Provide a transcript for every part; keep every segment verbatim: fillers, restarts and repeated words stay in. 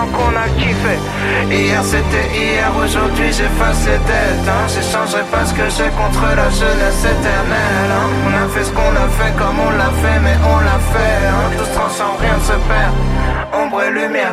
temps qu'on a kiffé. Hier c'était hier, aujourd'hui j'efface les dettes hein. J'échangerai pas ce que j'ai contre la jeunesse éternelle hein. On a fait ce qu'on a fait comme on l'a fait, mais on l'a fait hein. Tout se transforme, rien ne se perd. Ombre et lumière.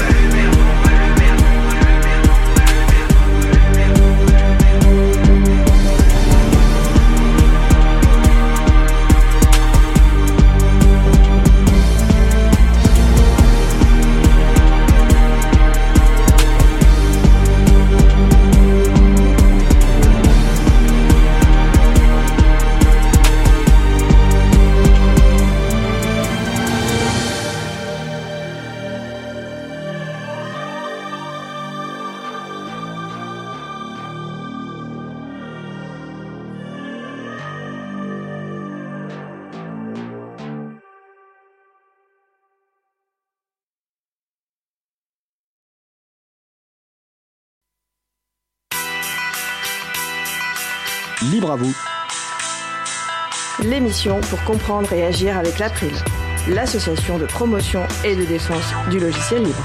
Libre à vous. L'émission pour comprendre et agir avec l'April, l'association de promotion et de défense du logiciel libre.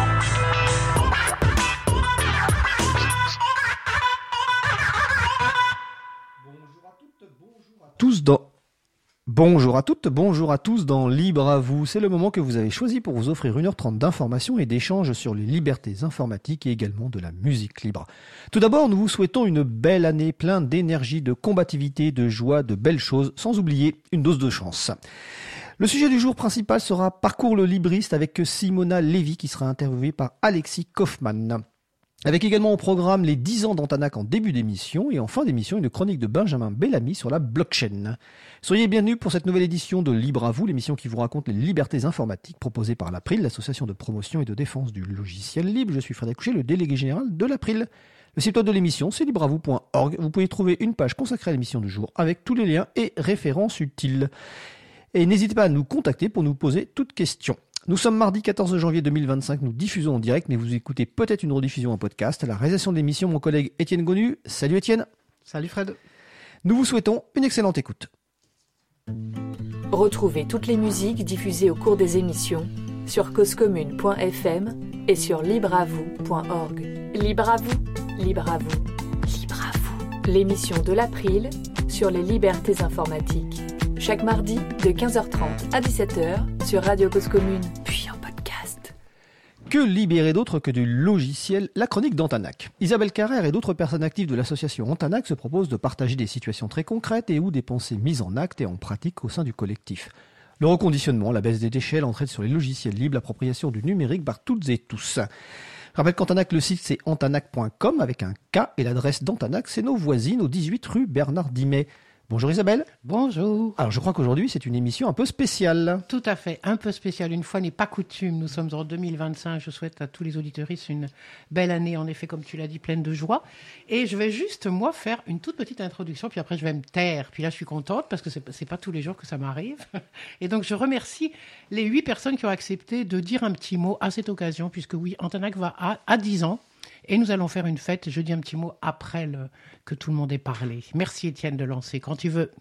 Bonjour à toutes, bonjour à tous dans... Bonjour à toutes, bonjour à tous dans Libre à vous. C'est le moment que vous avez choisi pour vous offrir une heure trente d'informations et d'échanges sur les libertés informatiques et également de la musique libre. Tout d'abord, nous vous souhaitons une belle année pleine d'énergie, de combativité, de joie, de belles choses, sans oublier une dose de chance. Le sujet du jour principal sera Parcours le libriste avec Simona Lévy qui sera interviewée par Alexis Kaufmann. Avec également au programme les dix ans d'Antanac en début d'émission et en fin d'émission une chronique de Benjamin Bellamy sur la blockchain. Soyez bienvenus pour cette nouvelle édition de Libre à vous, l'émission qui vous raconte les libertés informatiques proposées par l'April, l'association de promotion et de défense du logiciel libre. Je suis Frédéric Couchet, le délégué général de l'April. Le site web de l'émission, c'est libre à vous point org. Vous pouvez trouver une page consacrée à l'émission du jour avec tous les liens et références utiles. Et n'hésitez pas à nous contacter pour nous poser toutes questions. Nous sommes mardi quatorze janvier deux mille vingt-cinq, nous diffusons en direct, mais vous écoutez peut-être une rediffusion en podcast. À la réalisation de l'émission, mon collègue Étienne Gonu. Salut Étienne. Salut Fred. Nous vous souhaitons une excellente écoute. Retrouvez toutes les musiques diffusées au cours des émissions sur cause commune point f m et sur libre à vous point org. Libre à vous, libre à vous, libre à vous. L'émission de l'April sur les libertés informatiques. Chaque mardi de quinze heures trente à dix-sept heures sur Radio Cause Commune, puis en podcast. Que libérer d'autre que du logiciel? La chronique d'Antanac. Isabelle Carrère et d'autres personnes actives de l'association Antanac se proposent de partager des situations très concrètes et ou des pensées mises en acte et en pratique au sein du collectif. Le reconditionnement, la baisse des déchets, l'entraide sur les logiciels libres, l'appropriation du numérique par toutes et tous. Je rappelle qu'Antanac, le site c'est antanac point com avec un K et l'adresse d'Antanac, c'est nos voisines au dix-huit rue Bernard Dimet. Bonjour Isabelle. Bonjour. Alors je crois qu'aujourd'hui c'est une émission un peu spéciale. Tout à fait, un peu spéciale. Une fois n'est pas coutume. Nous sommes en deux mille vingt-cinq. Je souhaite à tous les auditeuristes une belle année, en effet, comme tu l'as dit, pleine de joie. Et je vais juste, moi, faire une toute petite introduction, puis après je vais me taire. Puis là, je suis contente parce que c'est, c'est pas tous les jours que ça m'arrive. Et donc je remercie les huit personnes qui ont accepté de dire un petit mot à cette occasion, puisque oui, Antanac va à, à dix ans. Et nous allons faire une fête. Je dis un petit mot après le, que tout le monde ait parlé. Merci Étienne de lancer, quand tu veux.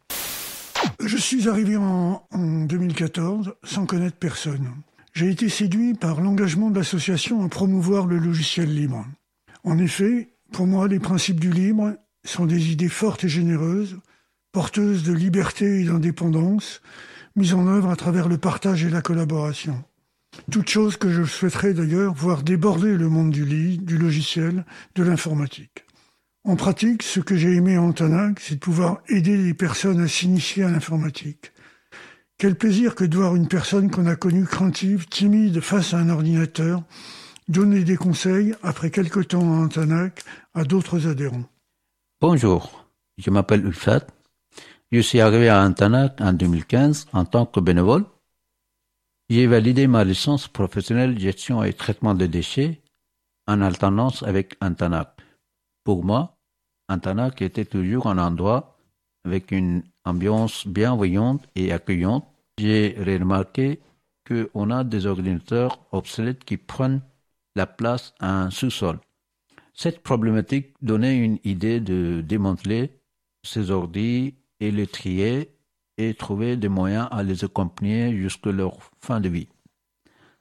Je suis arrivé en, en deux mille quatorze sans connaître personne. J'ai été séduit par l'engagement de l'association à promouvoir le logiciel libre. En effet, pour moi, les principes du libre sont des idées fortes et généreuses, porteuses de liberté et d'indépendance, mises en œuvre à travers le partage et la collaboration. Toute chose que je souhaiterais d'ailleurs voir déborder le monde du lit, du logiciel, de l'informatique. En pratique, ce que j'ai aimé à Antanac, c'est de pouvoir aider les personnes à s'initier à l'informatique. Quel plaisir que de voir une personne qu'on a connue craintive, timide face à un ordinateur, donner des conseils, après quelque temps à Antanac, à d'autres adhérents. Bonjour, je m'appelle Ulfat. Je suis arrivé à Antanac en deux mille quinze en tant que bénévole. J'ai validé ma licence professionnelle gestion et traitement de déchets en alternance avec Antanac. Pour moi, Antanac était toujours un endroit avec une ambiance bienveillante et accueillante. J'ai remarqué qu'on a des ordinateurs obsolètes qui prennent la place à un sous-sol. Cette problématique donnait une idée de démanteler ces ordi et les trier et trouver des moyens à les accompagner jusqu'à leur fin de vie.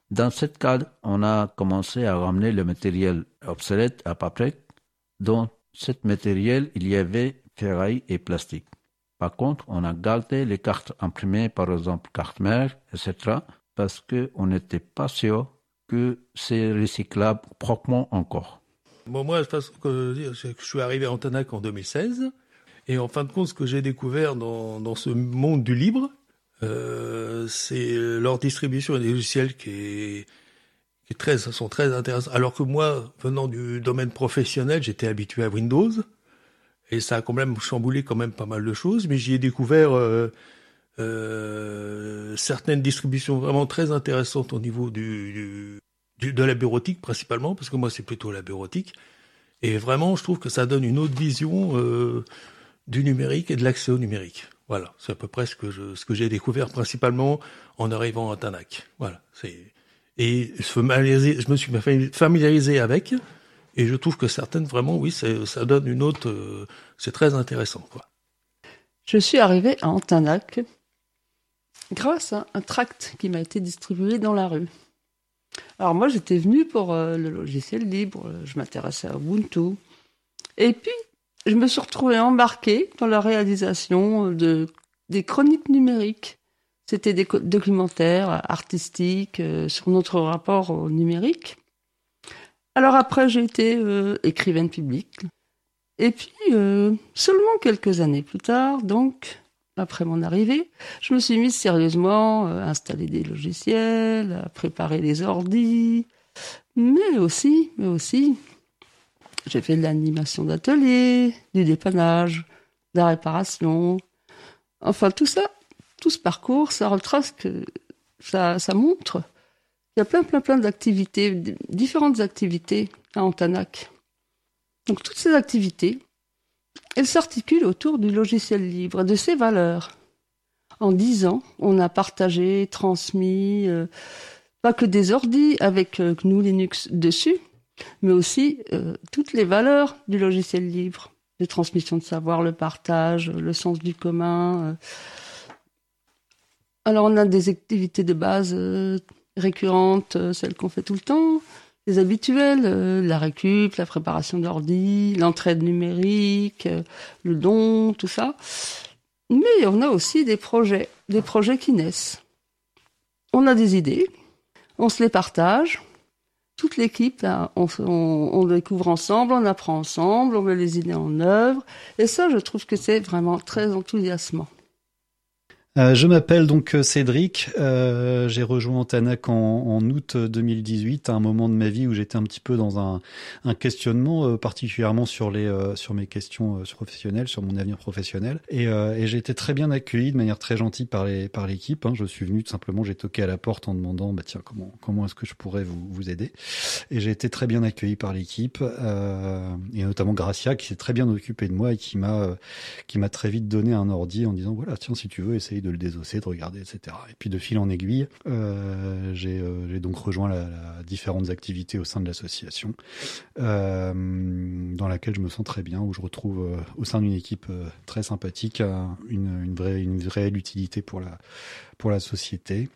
Dans ce cadre, on a commencé à ramener le matériel obsolète à Paprec. Dans ce matériel, il y avait ferraille et plastique. Par contre, on a gardé les cartes imprimées, par exemple carte mère, et cetera, parce qu'on n'était pas sûr que c'est recyclable proprement encore. Bon, moi, je pense que je suis arrivé à Antanac en deux mille seize, et en fin de compte, ce que j'ai découvert dans, dans ce monde du libre, euh, c'est leur distribution des logiciels qui est, qui est très, sont très intéressants. Alors que moi, venant du domaine professionnel, j'étais habitué à Windows, et ça a quand même chamboulé quand même pas mal de choses, mais j'y ai découvert euh, euh, certaines distributions vraiment très intéressantes au niveau du, du, du de la bureautique principalement, parce que moi c'est plutôt la bureautique, et vraiment je trouve que ça donne une autre vision euh, du numérique et de l'accès au numérique. Voilà, c'est à peu près ce que je, ce que j'ai découvert principalement en arrivant à Antanac. Voilà, c'est et je me suis familiarisé avec, et je trouve que certaines vraiment, oui, c'est, ça donne une autre, euh, c'est très intéressant, quoi. Je suis arrivé à Antanac grâce à un tract qui m'a été distribué dans la rue. Alors moi, j'étais venu pour euh, le logiciel libre, je m'intéressais à Ubuntu, et puis je me suis retrouvée embarquée dans la réalisation de, des chroniques numériques. C'était des co- documentaires artistiques euh, sur notre rapport au numérique. Alors après, j'ai été euh, écrivaine publique. Et puis, euh, seulement quelques années plus tard, donc, après mon arrivée, je me suis mise sérieusement à installer des logiciels, à préparer les ordis, mais aussi, mais aussi, j'ai fait de l'animation d'atelier, du dépannage, de la réparation. Enfin, tout ça, tout ce parcours, ça retrace que, ça, ça montre qu'il y a plein, plein, plein d'activités, différentes activités à Antanac. Donc, toutes ces activités, elles s'articulent autour du logiciel libre et de ses valeurs. En dix ans, on a partagé, transmis, euh, pas que des ordis avec euh, G N U Linux dessus, mais aussi euh, toutes les valeurs du logiciel libre, de transmission de savoir, le partage, le sens du commun. Euh. Alors on a des activités de base euh, récurrentes, euh, celles qu'on fait tout le temps, les habituelles, euh, la récup, la préparation d'ordi, l'entraide numérique, euh, le don, tout ça. Mais on a aussi des projets, des projets qui naissent. On a des idées, on se les partage. Toute l'équipe, là, on, on, on découvre ensemble, on apprend ensemble, on met les idées en œuvre. Et ça, je trouve que c'est vraiment très enthousiasmant. Euh, je m'appelle donc Cédric, euh, j'ai rejoint Antanac en, en août deux mille dix-huit, à un moment de ma vie où j'étais un petit peu dans un, un questionnement, euh, particulièrement sur les euh, sur mes questions euh, professionnelles, sur mon avenir professionnel, et, euh, et j'ai été très bien accueilli de manière très gentille par les par l'équipe. Hein. Je suis venu tout simplement, j'ai toqué à la porte en demandant bah tiens comment comment est-ce que je pourrais vous vous aider, et j'ai été très bien accueilli par l'équipe, euh, et notamment Gracia qui s'est très bien occupée de moi et qui m'a euh, qui m'a très vite donné un ordi en disant voilà tiens si tu veux essayer de le désosser, de regarder, et cetera. Et puis de fil en aiguille, euh, j'ai, euh, j'ai donc rejoint la, la différentes activités au sein de l'association, euh, dans laquelle je me sens très bien, où je retrouve euh, au sein d'une équipe euh, très sympathique euh, une, une vraie, une réelle utilité pour la, pour la société.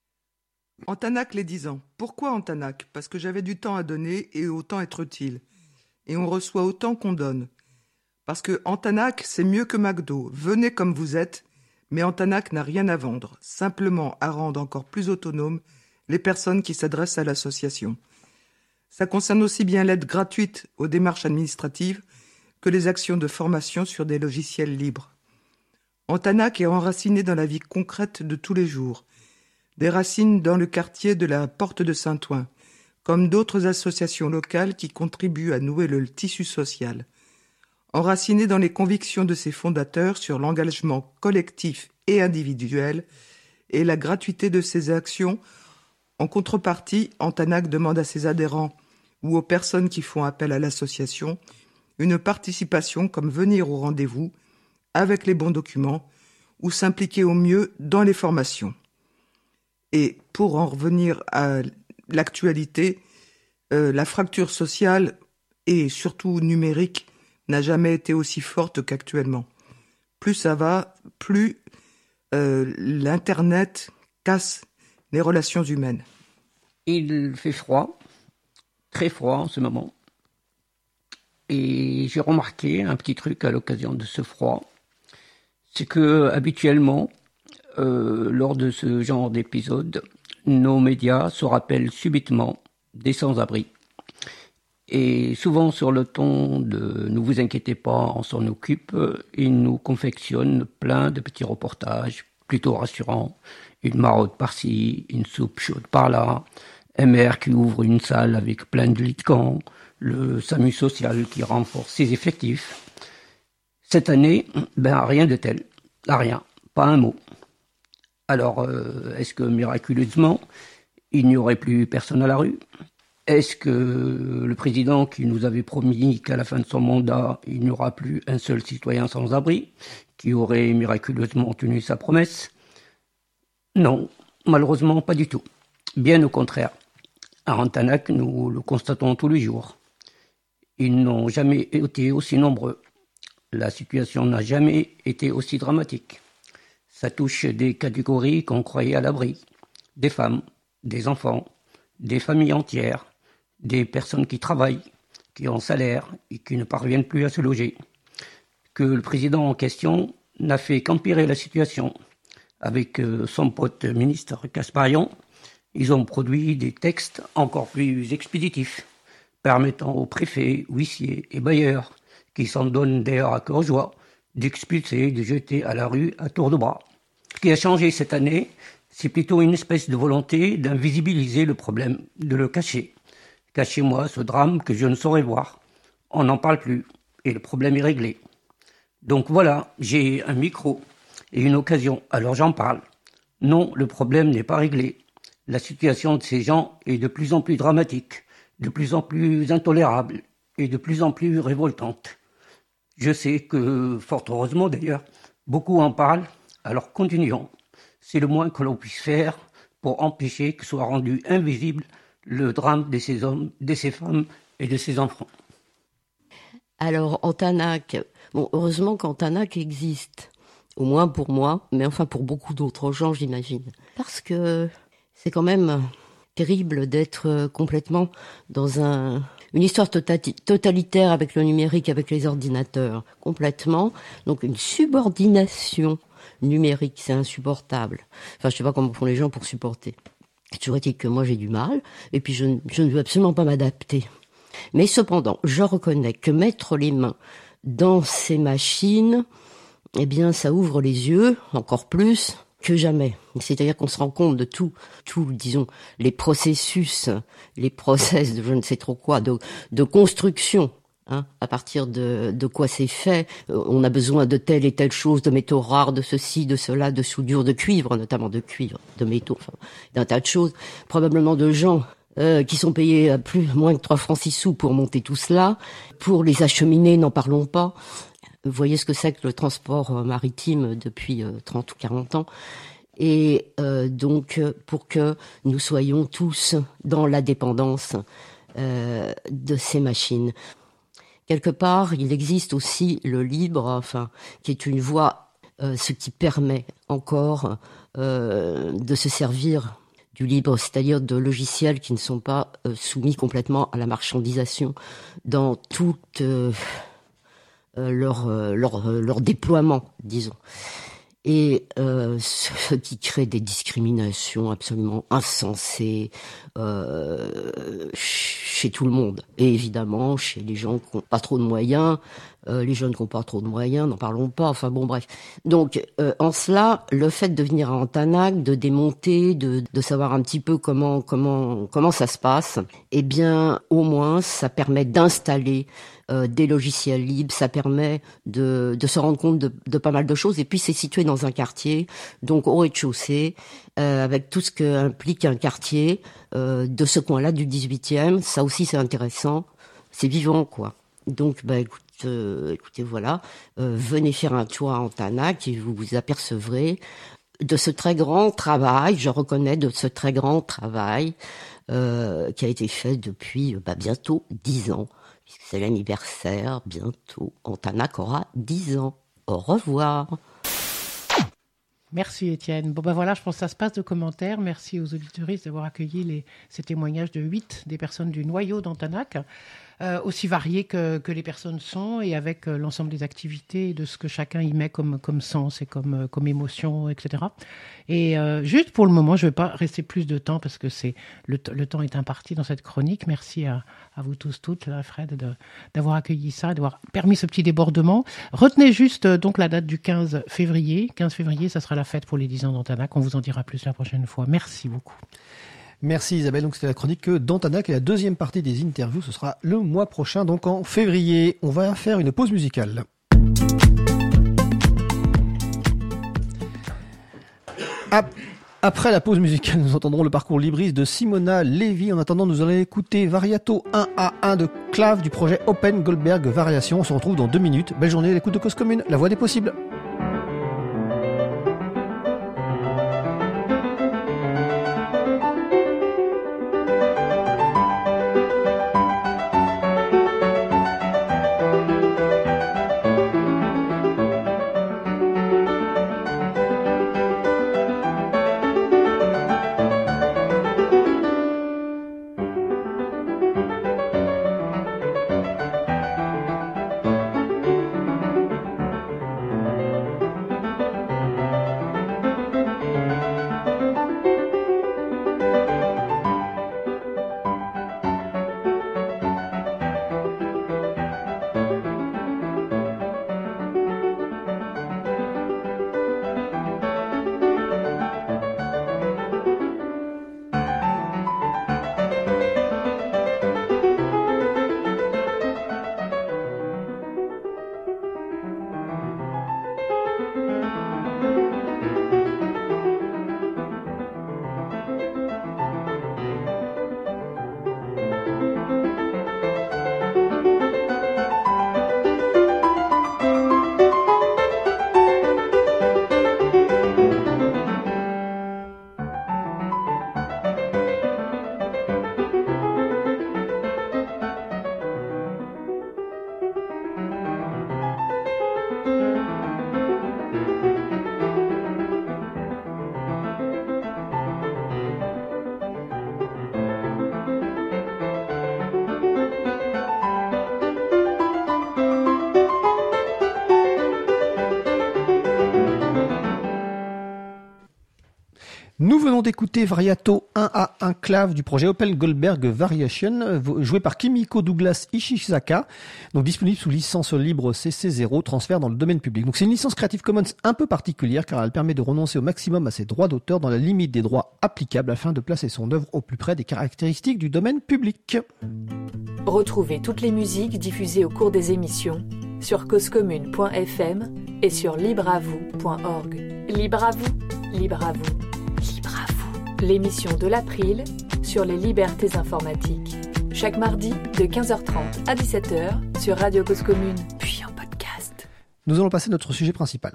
Antanac les dix ans. Pourquoi Antanac ? Parce que j'avais du temps à donner et autant être utile. Et on reçoit autant qu'on donne. Parce que Antanac, c'est mieux que McDo. Venez comme vous êtes. Mais Antanac n'a rien à vendre, simplement à rendre encore plus autonomes les personnes qui s'adressent à l'association. Ça concerne aussi bien l'aide gratuite aux démarches administratives que les actions de formation sur des logiciels libres. Antanac est enraciné dans la vie concrète de tous les jours, des racines dans le quartier de la Porte de Saint-Ouen, comme d'autres associations locales qui contribuent à nouer le tissu social. Enraciné dans les convictions de ses fondateurs sur l'engagement collectif et individuel et la gratuité de ses actions, en contrepartie, Antanac demande à ses adhérents ou aux personnes qui font appel à l'association une participation comme venir au rendez-vous avec les bons documents ou s'impliquer au mieux dans les formations. Et pour en revenir à l'actualité, euh, la fracture sociale et surtout numérique n'a jamais été aussi forte qu'actuellement. Plus ça va, plus euh, l'Internet casse les relations humaines. Il fait froid, très froid en ce moment. Et j'ai remarqué un petit truc à l'occasion de ce froid. C'est que habituellement, euh, lors de ce genre d'épisode, nos médias se rappellent subitement des sans-abri. Et souvent sur le ton de « ne vous inquiétez pas, on s'en occupe », ils nous confectionnent plein de petits reportages plutôt rassurants. Une maraude par-ci, une soupe chaude par-là, un maire qui ouvre une salle avec plein de lits de camp, le SAMU social qui renforce ses effectifs. Cette année, ben rien de tel, rien, pas un mot. Alors, euh, est-ce que miraculeusement, il n'y aurait plus personne à la rue ? Est-ce que le président qui nous avait promis qu'à la fin de son mandat, il n'y aura plus un seul citoyen sans abri, qui aurait miraculeusement tenu sa promesse ? Non, malheureusement pas du tout. Bien au contraire. À Antanac, nous le constatons tous les jours. Ils n'ont jamais été aussi nombreux. La situation n'a jamais été aussi dramatique. Ça touche des catégories qu'on croyait à l'abri. Des femmes, des enfants, des familles entières, des personnes qui travaillent, qui ont salaire et qui ne parviennent plus à se loger. Que le président en question n'a fait qu'empirer la situation. Avec son pote ministre Kasparian, ils ont produit des textes encore plus expéditifs, permettant aux préfets, huissiers et bailleurs, qui s'en donnent d'ailleurs à cœur joie, d'expulser, de jeter à la rue à tour de bras. Ce qui a changé cette année, c'est plutôt une espèce de volonté d'invisibiliser le problème, de le cacher. Cachez-moi ce drame que je ne saurais voir. On n'en parle plus et le problème est réglé. Donc voilà, j'ai un micro et une occasion, alors j'en parle. Non, le problème n'est pas réglé. La situation de ces gens est de plus en plus dramatique, de plus en plus intolérable et de plus en plus révoltante. Je sais que, fort heureusement d'ailleurs, beaucoup en parlent, alors continuons. C'est le moins que l'on puisse faire pour empêcher que soit rendu invisible le drame de ces hommes, de ces femmes et de ces enfants. Alors, Antanac, bon, heureusement qu'Antanac existe, au moins pour moi, mais enfin pour beaucoup d'autres gens, j'imagine. Parce que c'est quand même terrible d'être complètement dans un, une histoire totati- totalitaire avec le numérique, avec les ordinateurs, complètement. Donc une subordination numérique, c'est insupportable. Enfin, je sais pas comment font les gens pour supporter. Toujours est-il que moi j'ai du mal, et puis je, je ne veux absolument pas m'adapter. Mais cependant, je reconnais que mettre les mains dans ces machines, eh bien, ça ouvre les yeux encore plus que jamais. C'est-à-dire qu'on se rend compte de tout, tout, disons, les processus, les process de je ne sais trop quoi, de, de construction. Hein, à partir de, de quoi c'est fait, on a besoin de telle et telle chose, de métaux rares, de ceci, de cela, de soudure, de cuivre, notamment de cuivre, de métaux, enfin, d'un tas de choses. Probablement de gens euh, qui sont payés à plus, moins que trois francs six sous pour monter tout cela. Pour les acheminer, n'en parlons pas. Vous voyez ce que c'est que le transport maritime depuis euh, trente ou quarante ans. Et euh, donc, pour que nous soyons tous dans la dépendance euh, de ces machines. Quelque part, il existe aussi le libre, enfin, qui est une voie, euh, ce qui permet encore euh, de se servir du libre, c'est-à-dire de logiciels qui ne sont pas euh, soumis complètement à la marchandisation dans tout euh, leur, leur, leur déploiement, disons. Et euh, ce qui crée des discriminations absolument insensées euh, chez tout le monde. Et évidemment, chez les gens qui n'ont pas trop de moyens, euh, les jeunes qui n'ont pas trop de moyens, n'en parlons pas, enfin bon, bref. Donc, euh, en cela, le fait de venir à Antanac, de démonter, de, de savoir un petit peu comment, comment, comment ça se passe, eh bien, au moins, ça permet d'installer Euh, des logiciels libres, ça permet de, de se rendre compte de, de pas mal de choses. Et puis c'est situé dans un quartier, donc au rez-de-chaussée, euh, avec tout ce qu'implique un quartier euh, de ce coin-là du dix-huitième. Ça aussi c'est intéressant, c'est vivant quoi. Donc bah écoute, euh, écoutez voilà, euh, venez faire un tour à Antanac et vous vous apercevrez de ce très grand travail, je reconnais de ce très grand travail euh, qui a été fait depuis bah, bientôt dix ans. C'est l'anniversaire, bientôt. Antanac aura dix ans. Au revoir. Merci Étienne. Bon ben voilà, je pense que ça se passe de commentaires. Merci aux auditeuristes d'avoir accueilli les, ces témoignages de huit des personnes du noyau d'Antanac, euh, aussi variés que, que les personnes sont et avec euh, l'ensemble des activités et de ce que chacun y met comme, comme sens et comme, euh, comme émotion, et cetera. Et euh, juste pour le moment, je ne vais pas rester plus de temps parce que c'est, le, t- le temps est imparti dans cette chronique. Merci à, à vous tous, toutes, là, Fred, de, d'avoir accueilli ça, d'avoir permis ce petit débordement. Retenez juste euh, donc la date du quinze février. quinze février, ça sera la fête pour les dix ans d'Antanac. On vous en dira plus la prochaine fois. Merci beaucoup. Merci Isabelle, donc c'était la chronique d'Antanac et la deuxième partie des interviews, ce sera le mois prochain, donc en février. On va faire une pause musicale. Après la pause musicale, nous entendrons le parcours libriste de Simona Lévy. En attendant, nous allons écouter Variato un à un de Clave du projet Open Goldberg Variation. On se retrouve dans deux minutes. Belle journée à l'écoute de Cause Commune, la voix des possibles. Nous venons d'écouter Variato un à un Clave du projet Open Goldberg Variation, joué par Kimiko Douglas Ishizaka, donc disponible sous licence libre C C zéro, transfert dans le domaine public. Donc c'est une licence Creative Commons un peu particulière car elle permet de renoncer au maximum à ses droits d'auteur dans la limite des droits applicables afin de placer son œuvre au plus près des caractéristiques du domaine public. Retrouvez toutes les musiques diffusées au cours des émissions sur cause commune point f m et sur libre à vous point org. Libre à vous, libre à vous. Libre à vous. L'émission de l'April sur les libertés informatiques. Chaque mardi de quinze heures trente à dix-sept heures sur Radio Cause Commune, puis en podcast. Nous allons passer à notre sujet principal.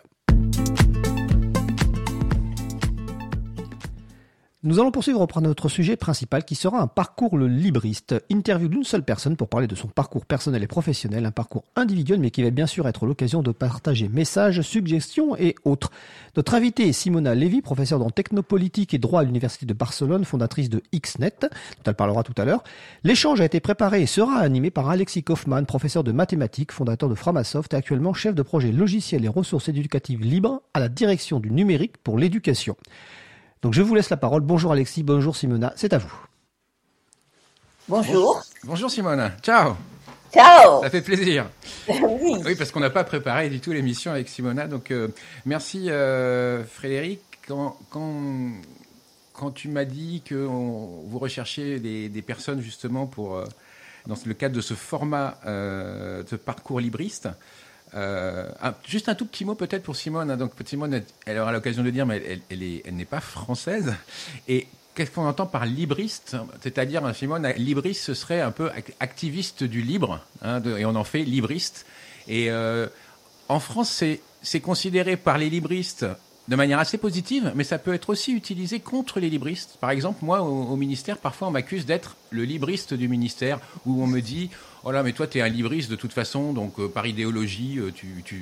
Nous allons poursuivre par notre sujet principal qui sera un parcours le libriste. Interview d'une seule personne pour parler de son parcours personnel et professionnel, un parcours individuel mais qui va bien sûr être l'occasion de partager messages, suggestions et autres. Notre invitée est Simona Lévy, professeure en technopolitique et droit à l'Université de Barcelone, fondatrice de Xnet, dont elle parlera tout à l'heure. L'échange a été préparé et sera animé par Alexis Kaufmann, professeur de mathématiques, fondateur de Framasoft et actuellement chef de projet logiciel et ressources éducatives libres à la direction du numérique pour l'éducation. Donc je vous laisse la parole. Bonjour Alexis, bonjour Simona, c'est à vous. Bonjour. Bonjour Simona, ciao. Ciao. Ça fait plaisir. Oui. Oui, parce qu'on n'a pas préparé du tout l'émission avec Simona. Donc euh, merci euh, Frédéric. Quand, quand, quand tu m'as dit que on, vous recherchiez des, des personnes justement pour, euh, dans le cadre de ce format euh, de parcours libriste, Euh, un, juste un tout petit mot peut-être pour Simone. Hein. Donc Simone, elle, elle aura l'occasion de dire, mais elle, elle, est, elle n'est pas française. Et qu'est-ce qu'on entend par libriste ? C'est-à-dire, hein, Simone, libriste, ce serait un peu activiste du libre, hein, de, et on en fait libriste. Et euh, en France, c'est, c'est considéré par les libristes de manière assez positive, mais ça peut être aussi utilisé contre les libristes. Par exemple, moi, au, au ministère, parfois, on m'accuse d'être le libriste du ministère, où on me dit « Oh là, mais toi, tu es un libriste de toute façon, donc euh, par idéologie, euh, tu, tu,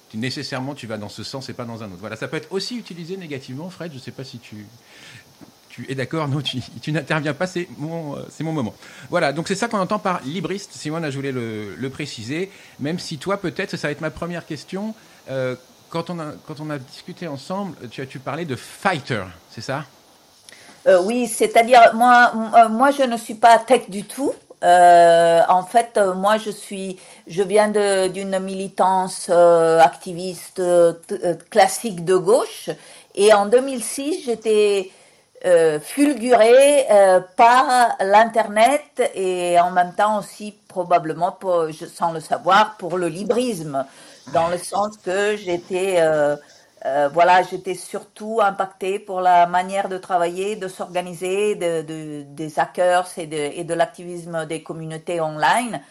tu, nécessairement tu vas dans ce sens et pas dans un autre. Voilà, ça peut être aussi utilisé négativement, Fred. Je ne sais pas si tu, tu es d'accord. Non, tu, tu n'interviens pas. C'est mon, c'est mon moment. Voilà, donc c'est ça qu'on entend par libriste. Simone, je voulais le, le préciser. Même si toi, peut-être, ça va être ma première question. Euh, quand on a quand on a discuté ensemble, tu as tu parlais de fighter, c'est ça? Euh, oui, c'est-à-dire moi, euh, moi, je ne suis pas tech du tout. Euh, en fait, euh, moi, je suis, je viens de, d'une militance euh, activiste euh, t- euh, classique de gauche, et en deux mille six, j'étais euh, fulgurée euh, par l'internet et en même temps aussi probablement, pour, je, sans le savoir, pour le librisme, dans le sens que j'étais euh, Euh, voilà, j'étais surtout impactée pour la manière de travailler, de s'organiser, de, de, des hackers et de, et de l'activisme des communautés online.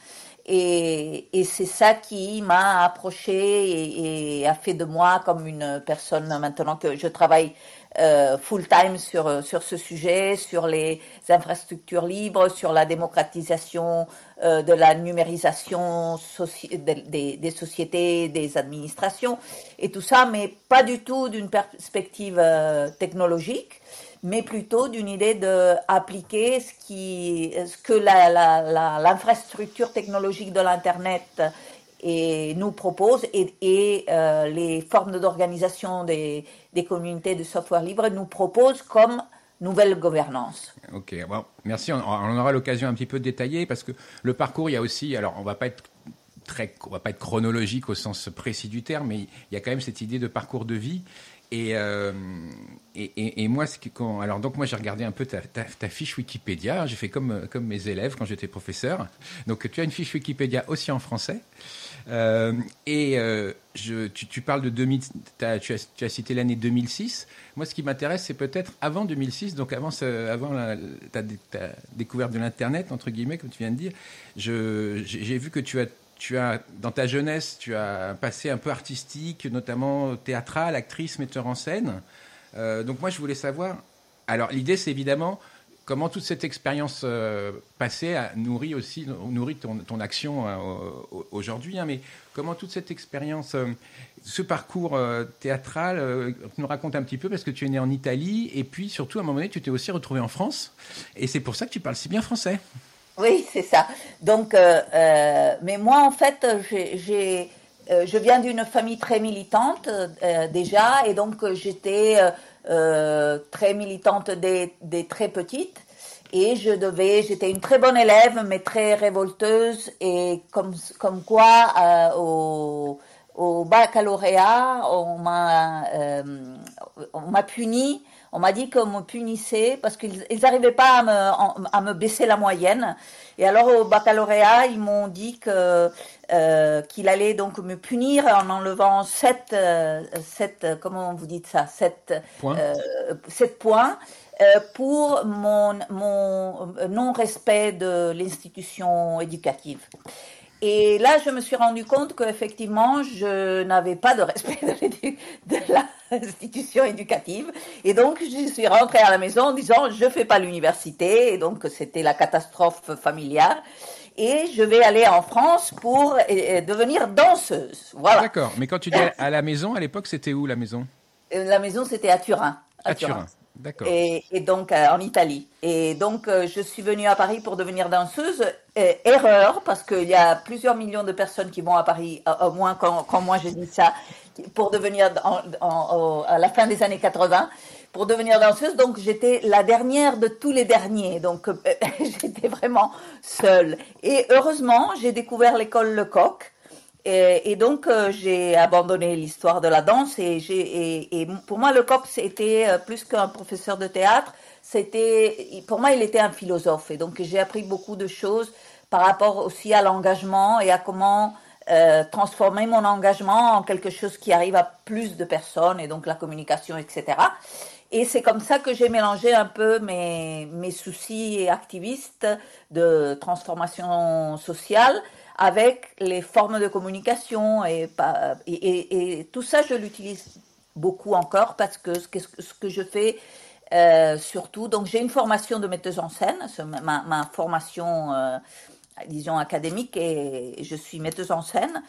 Et, et c'est ça qui m'a approchée et, et a fait de moi comme une personne maintenant que je travaille euh, full-time sur, sur ce sujet, sur les infrastructures libres, sur la démocratisation euh, de la numérisation soci- des, des, des sociétés, des administrations et tout ça, mais pas du tout d'une perspective euh, technologique, mais plutôt d'une idée d'appliquer ce, qui, ce que la, la, la, l'infrastructure technologique de l'Internet et nous propose et, et euh, les formes d'organisation des, des communautés de software libre nous proposent comme nouvelle gouvernance. Ok, bon, merci. On, on aura l'occasion un petit peu de détailler parce que le parcours, il y a aussi, alors on va pas être très, on va pas être chronologique au sens précis du terme, mais il y a quand même cette idée de parcours de vie. Et, euh, et, et, et moi, ce qui, quand, alors donc moi j'ai regardé un peu ta, ta, ta fiche Wikipédia. J'ai fait comme comme mes élèves quand j'étais professeur. Donc tu as une fiche Wikipédia aussi en français. Euh, et euh, je, tu, tu parles de deux mille. T'as, tu, as, tu as cité l'année deux mille six. Moi, ce qui m'intéresse, c'est peut-être avant deux mille six, donc avant ce, avant la, ta, ta découverte de l'internet entre guillemets, comme tu viens de dire. Je, j'ai, j'ai vu que tu as Tu as, dans ta jeunesse, tu as un passé un peu artistique, notamment théâtral, actrice, metteur en scène. Euh, donc moi, je voulais savoir... Alors, l'idée, c'est évidemment comment toute cette expérience euh, passée a nourri aussi nourri ton, ton action euh, aujourd'hui. Hein, mais comment toute cette expérience, euh, ce parcours euh, théâtral, euh, tu nous racontes un petit peu, parce que tu es né en Italie, et puis surtout, à un moment donné, tu t'es aussi retrouvé en France. Et c'est pour ça que tu parles si bien français. Oui, c'est ça. Donc, euh, euh, mais moi, en fait, j'ai, j'ai, euh, je viens d'une famille très militante euh, déjà, et donc j'étais euh, très militante dès, dès très petite, et je devais, j'étais une très bonne élève, mais très révolteuse, et comme comme quoi euh, au, au baccalauréat, on m'a euh, on m'a puni. On m'a dit qu'on me punissait parce qu'ils n'arrivaient pas à me, à me baisser la moyenne. Et alors au baccalauréat, ils m'ont dit que euh, qu'il allait donc me punir en enlevant sept, euh, sept comment vous dites ça, sept points, euh, sept points euh, pour mon, mon non-respect de l'institution éducative. Et là, je me suis rendu compte qu'effectivement, je n'avais pas de respect de, de l'institution éducative. Et donc, je suis rentrée à la maison en disant, je fais pas l'université. Et donc, c'était la catastrophe familiale. Et je vais aller en France pour et, et devenir danseuse. Voilà. D'accord. Mais quand tu dis à la maison, à l'époque, c'était où la maison? La maison, c'était à Turin. À, à Turin. Turin. D'accord. Et, et donc euh, en Italie. Et donc euh, je suis venue à Paris pour devenir danseuse. Et, erreur, parce qu'il y a plusieurs millions de personnes qui vont à Paris, au moins quand, quand moi je dis ça, pour devenir en, en, à la fin des années quatre-vingts, pour devenir danseuse. Donc j'étais la dernière de tous les derniers. Donc euh, j'étais vraiment seule. Et heureusement, j'ai découvert l'école Lecoq. Et, et donc, euh, j'ai abandonné l'histoire de la danse et, j'ai, et, et pour moi, Lecoq, c'était euh, plus qu'un professeur de théâtre. C'était, pour moi, il était un philosophe. Et donc, j'ai appris beaucoup de choses par rapport aussi à l'engagement et à comment euh, transformer mon engagement en quelque chose qui arrive à plus de personnes et donc la communication, et cetera. Et c'est comme ça que j'ai mélangé un peu mes, mes soucis activistes de transformation sociale avec les formes de communication et, et, et, et tout ça, je l'utilise beaucoup encore parce que ce que, ce que je fais euh, surtout, donc j'ai une formation de metteuse en scène, ma, ma formation, euh, disons, académique, et je suis metteuse en scène.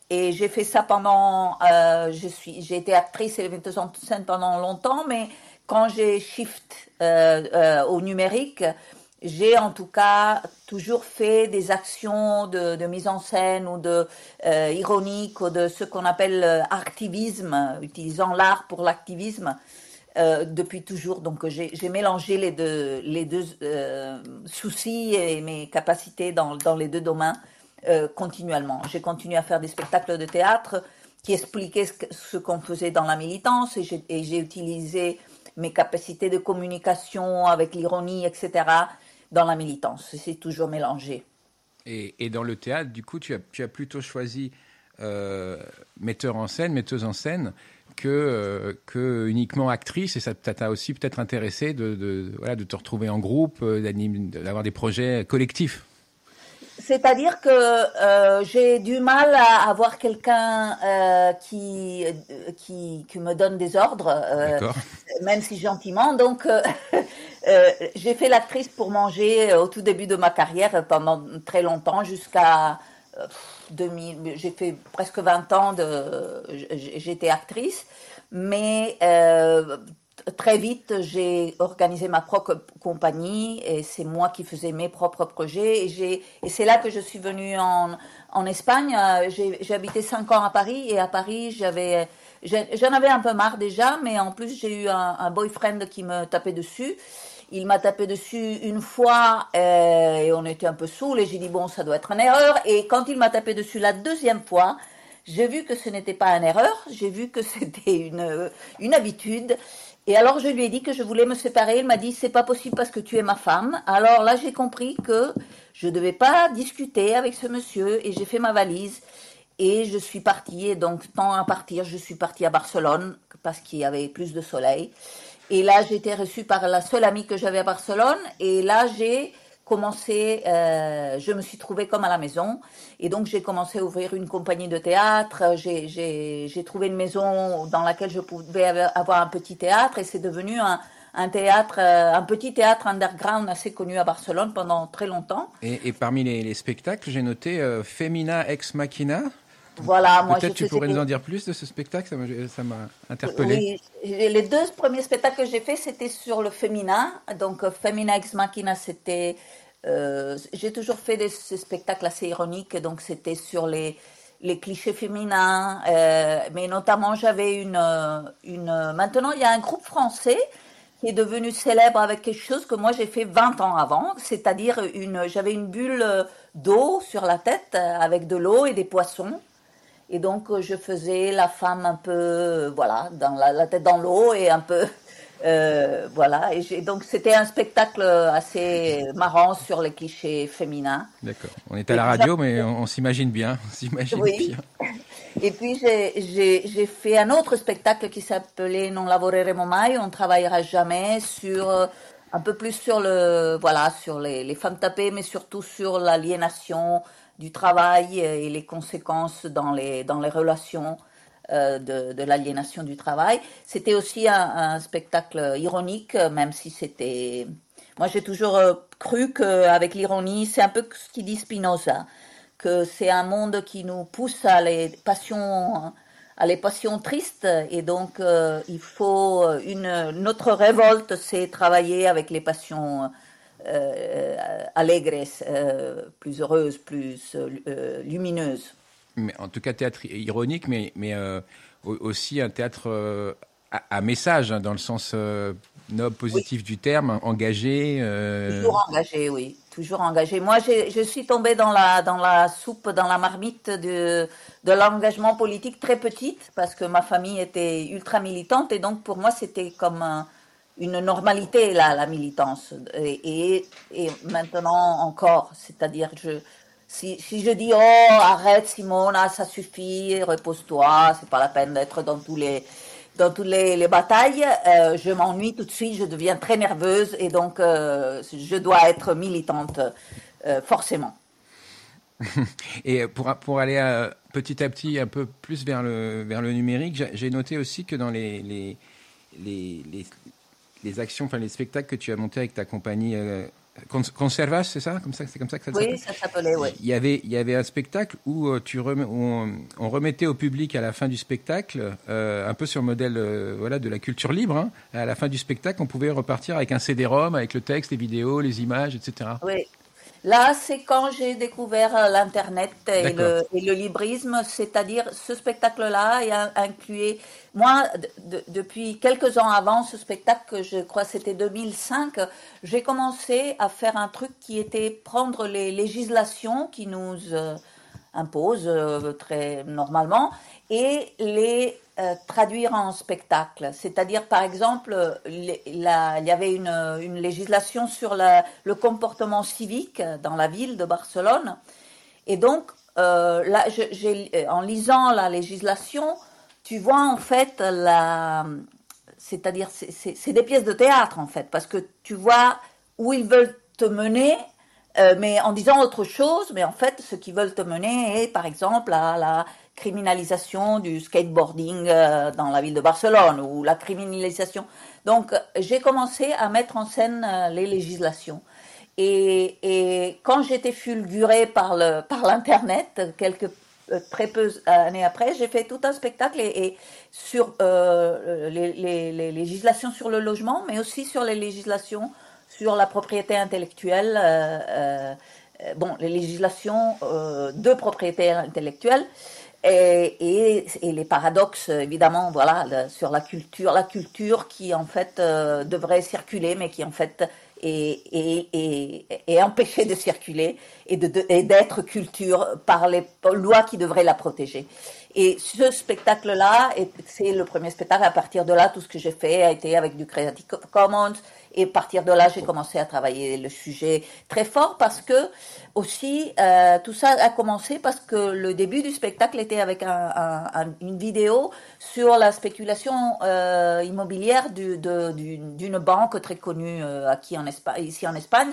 Et j'ai fait ça pendant, euh, je suis, j'ai été actrice et metteuse en scène pendant longtemps, mais quand j'ai shift euh, euh, au numérique, j'ai en tout cas toujours fait des actions de, de mise en scène ou de euh, ironique ou de ce qu'on appelle euh, activisme, utilisant l'art pour l'activisme euh, depuis toujours. Donc j'ai, j'ai mélangé les deux, les deux euh, soucis et mes capacités dans, dans les deux domaines euh, continuellement. J'ai continué à faire des spectacles de théâtre qui expliquaient ce, que, ce qu'on faisait dans la militance et j'ai, et j'ai utilisé mes capacités de communication avec l'ironie, et cetera, dans la militance. C'est toujours mélangé. Et, et dans le théâtre, du coup, tu as, tu as plutôt choisi euh, metteur en scène, metteuse en scène, que, euh, que uniquement actrice. Et ça t'a aussi peut-être intéressé de, de, voilà, de te retrouver en groupe, d'avoir des projets collectifs. C'est-à-dire que euh, j'ai du mal à avoir quelqu'un euh, qui, qui, qui me donne des ordres, euh, même si gentiment. Donc, euh, euh, j'ai fait l'actrice pour manger au tout début de ma carrière pendant très longtemps, jusqu'à euh, deux mille. J'ai fait presque vingt ans de. J'étais actrice, mais euh, très vite, j'ai organisé ma propre compagnie et c'est moi qui faisais mes propres projets. Et, j'ai, et c'est là que je suis venue en, en Espagne. J'ai, j'ai habité cinq ans à Paris et à Paris, j'avais, j'en avais un peu marre déjà, mais en plus, j'ai eu un, un boyfriend qui me tapait dessus. Il m'a tapé dessus une fois euh, et on était un peu saouls et j'ai dit bon, ça doit être une erreur. Et quand il m'a tapé dessus la deuxième fois, j'ai vu que ce n'était pas une erreur, j'ai vu que c'était une, une habitude. Et alors, je lui ai dit que je voulais me séparer. Il m'a dit, c'est pas possible parce que tu es ma femme. Alors là, j'ai compris que je devais pas discuter avec ce monsieur et j'ai fait ma valise et je suis partie. Et donc, tant à partir, je suis partie à Barcelone parce qu'il y avait plus de soleil. Et là, j'ai été reçue par la seule amie que j'avais à Barcelone. Et là, j'ai commencé, euh, je me suis trouvée comme à la maison. Et donc, j'ai commencé à ouvrir une compagnie de théâtre. J'ai, j'ai, j'ai trouvé une maison dans laquelle je pouvais avoir un petit théâtre. Et c'est devenu un, un théâtre, un petit théâtre underground assez connu à Barcelone pendant très longtemps. Et, et parmi les, les spectacles, j'ai noté euh, Femina Ex Machina. Voilà, moi, Peut-être je tu pourrais des... nous en dire plus de ce spectacle, ça m'a, ça m'a interpellé. Oui, les deux premiers spectacles que j'ai faits, c'était sur le féminin. Donc, Femina Ex Machina, c'était... Euh, j'ai toujours fait des, des spectacles assez ironiques, donc c'était sur les, les clichés féminins. Euh, mais notamment, j'avais une, une... Maintenant, il y a un groupe français qui est devenu célèbre avec quelque chose que moi, j'ai fait vingt ans avant. C'est-à-dire, une, j'avais une bulle d'eau sur la tête avec de l'eau et des poissons. Et donc, je faisais la femme un peu, voilà, dans la, la tête dans l'eau et un peu, euh, voilà. Et j'ai, donc, c'était un spectacle assez marrant sur les clichés féminins. D'accord. On est à la radio, mais on, on s'imagine bien. On s'imagine oui. bien. Et puis, j'ai, j'ai, j'ai fait un autre spectacle qui s'appelait Non lavoreremo mai, on travaillera jamais, sur, un peu plus sur le, voilà, sur les, les femmes tapées, mais surtout sur l'aliénation du travail et les conséquences dans les, dans les relations euh, de, de l'aliénation du travail. C'était aussi un, un spectacle ironique, même si c'était... Moi, j'ai toujours euh, cru qu'avec l'ironie, c'est un peu ce qu'il dit Spinoza, que c'est un monde qui nous pousse à les passions, à les passions tristes, et donc euh, il faut une... Notre révolte, c'est travailler avec les passions Euh, allègres, euh, plus heureuses, plus euh, lumineuses. Mais en tout cas, théâtre ironique, mais, mais euh, aussi un théâtre euh, à, à message, hein, dans le sens euh, noble, positif oui. du terme, engagé. Euh... Toujours engagé, oui. Toujours engagé. Moi, j'ai, je suis tombée dans la, dans la soupe, dans la marmite de, de l'engagement politique très petite, parce que ma famille était ultra militante, et donc pour moi, c'était comme un, une normalité, là, la militance. Et, et, et maintenant encore, c'est-à-dire, je, si, si je dis, oh, arrête Simona, ça suffit, repose-toi, c'est pas la peine d'être dans tous les, dans toutes les, les batailles, euh, je m'ennuie tout de suite, je deviens très nerveuse et donc euh, je dois être militante, euh, forcément. Et pour, pour aller à, petit à petit un peu plus vers le, vers le numérique, j'ai, j'ai noté aussi que dans les, les, les, les les actions, enfin les spectacles que tu as montés avec ta compagnie euh, Conservage, c'est ça, comme ça, c'est comme ça que ça s'appelle. Oui, ça s'appelait, oui. Il y avait, il y avait un spectacle où euh, tu remets, où on, on remettait au public à la fin du spectacle, euh, un peu sur le modèle, euh, voilà, de la culture libre. Hein. À la fin du spectacle, on pouvait repartir avec un C D-ROM, avec le texte, les vidéos, les images, et cetera. Oui. Là, c'est quand j'ai découvert l'Internet et le, et le librisme, c'est-à-dire ce spectacle-là est inclué. Moi, de, depuis quelques ans avant ce spectacle, je crois que c'était deux mille cinq, j'ai commencé à faire un truc qui était prendre les législations qui nous euh, imposent euh, très normalement et les euh, traduire en spectacle. C'est-à-dire, par exemple, les, la, il y avait une, une législation sur la, le comportement civique dans la ville de Barcelone. Et donc, euh, là, je, j'ai, en lisant la législation, tu vois en fait la... C'est-à-dire, c'est, c'est, c'est des pièces de théâtre en fait, parce que tu vois où ils veulent te mener, euh, mais en disant autre chose, mais en fait, ce qu'ils veulent te mener est, par exemple, à la criminalisation du skateboarding euh, dans la ville de Barcelone, ou la criminalisation. Donc, j'ai commencé à mettre en scène euh, les législations. Et, et quand j'étais fulgurée par, le, par l'Internet, quelques, euh, très peu d'années après, j'ai fait tout un spectacle et, et sur euh, les, les, les législations sur le logement, mais aussi sur les législations sur la propriété intellectuelle, euh, euh, bon, les législations euh, de propriété intellectuelle. Et, et, et les paradoxes, évidemment, voilà, le, sur la culture, la culture qui en fait euh, devrait circuler, mais qui en fait est, est, est, est empêchée de circuler et, de, de, et d'être culture par les lois qui devraient la protéger. Et ce spectacle-là, c'est le premier spectacle. À partir de là, tout ce que j'ai fait a été avec du Creative Commons. Et à partir de là, j'ai commencé à travailler le sujet très fort parce que aussi, euh, tout ça a commencé parce que le début du spectacle était avec un, un, une vidéo sur la spéculation euh, immobilière du, de, d'une, d'une banque très connue euh, qui en Espagne, ici en Espagne.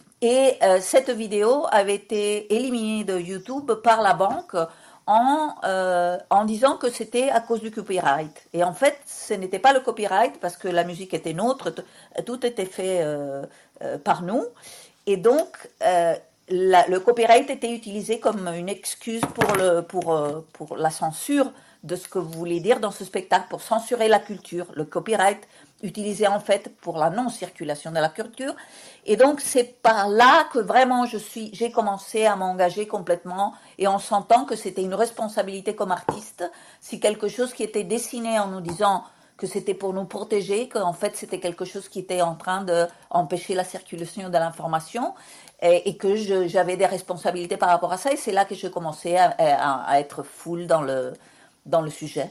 Et euh, cette vidéo avait été éliminée de YouTube par la banque en, euh, en disant que c'était à cause du copyright. Et en fait, ce n'était pas le copyright parce que la musique était nôtre, tout était fait euh, euh, par nous. Et donc, euh, la, le copyright était utilisé comme une excuse pour, le, pour, euh, pour la censure de ce que vous voulez dire dans ce spectacle, pour censurer la culture. Le copyright utilisé en fait pour la non-circulation de la culture. Et donc, c'est par là que vraiment je suis, j'ai commencé à m'engager complètement et en sentant que c'était une responsabilité comme artiste, si quelque chose qui était dessiné en nous disant que c'était pour nous protéger, qu'en fait c'était quelque chose qui était en train d'empêcher la circulation de l'information et, et que je, j'avais des responsabilités par rapport à ça. Et c'est là que j'ai commencé à, à, à être full dans le, dans le sujet.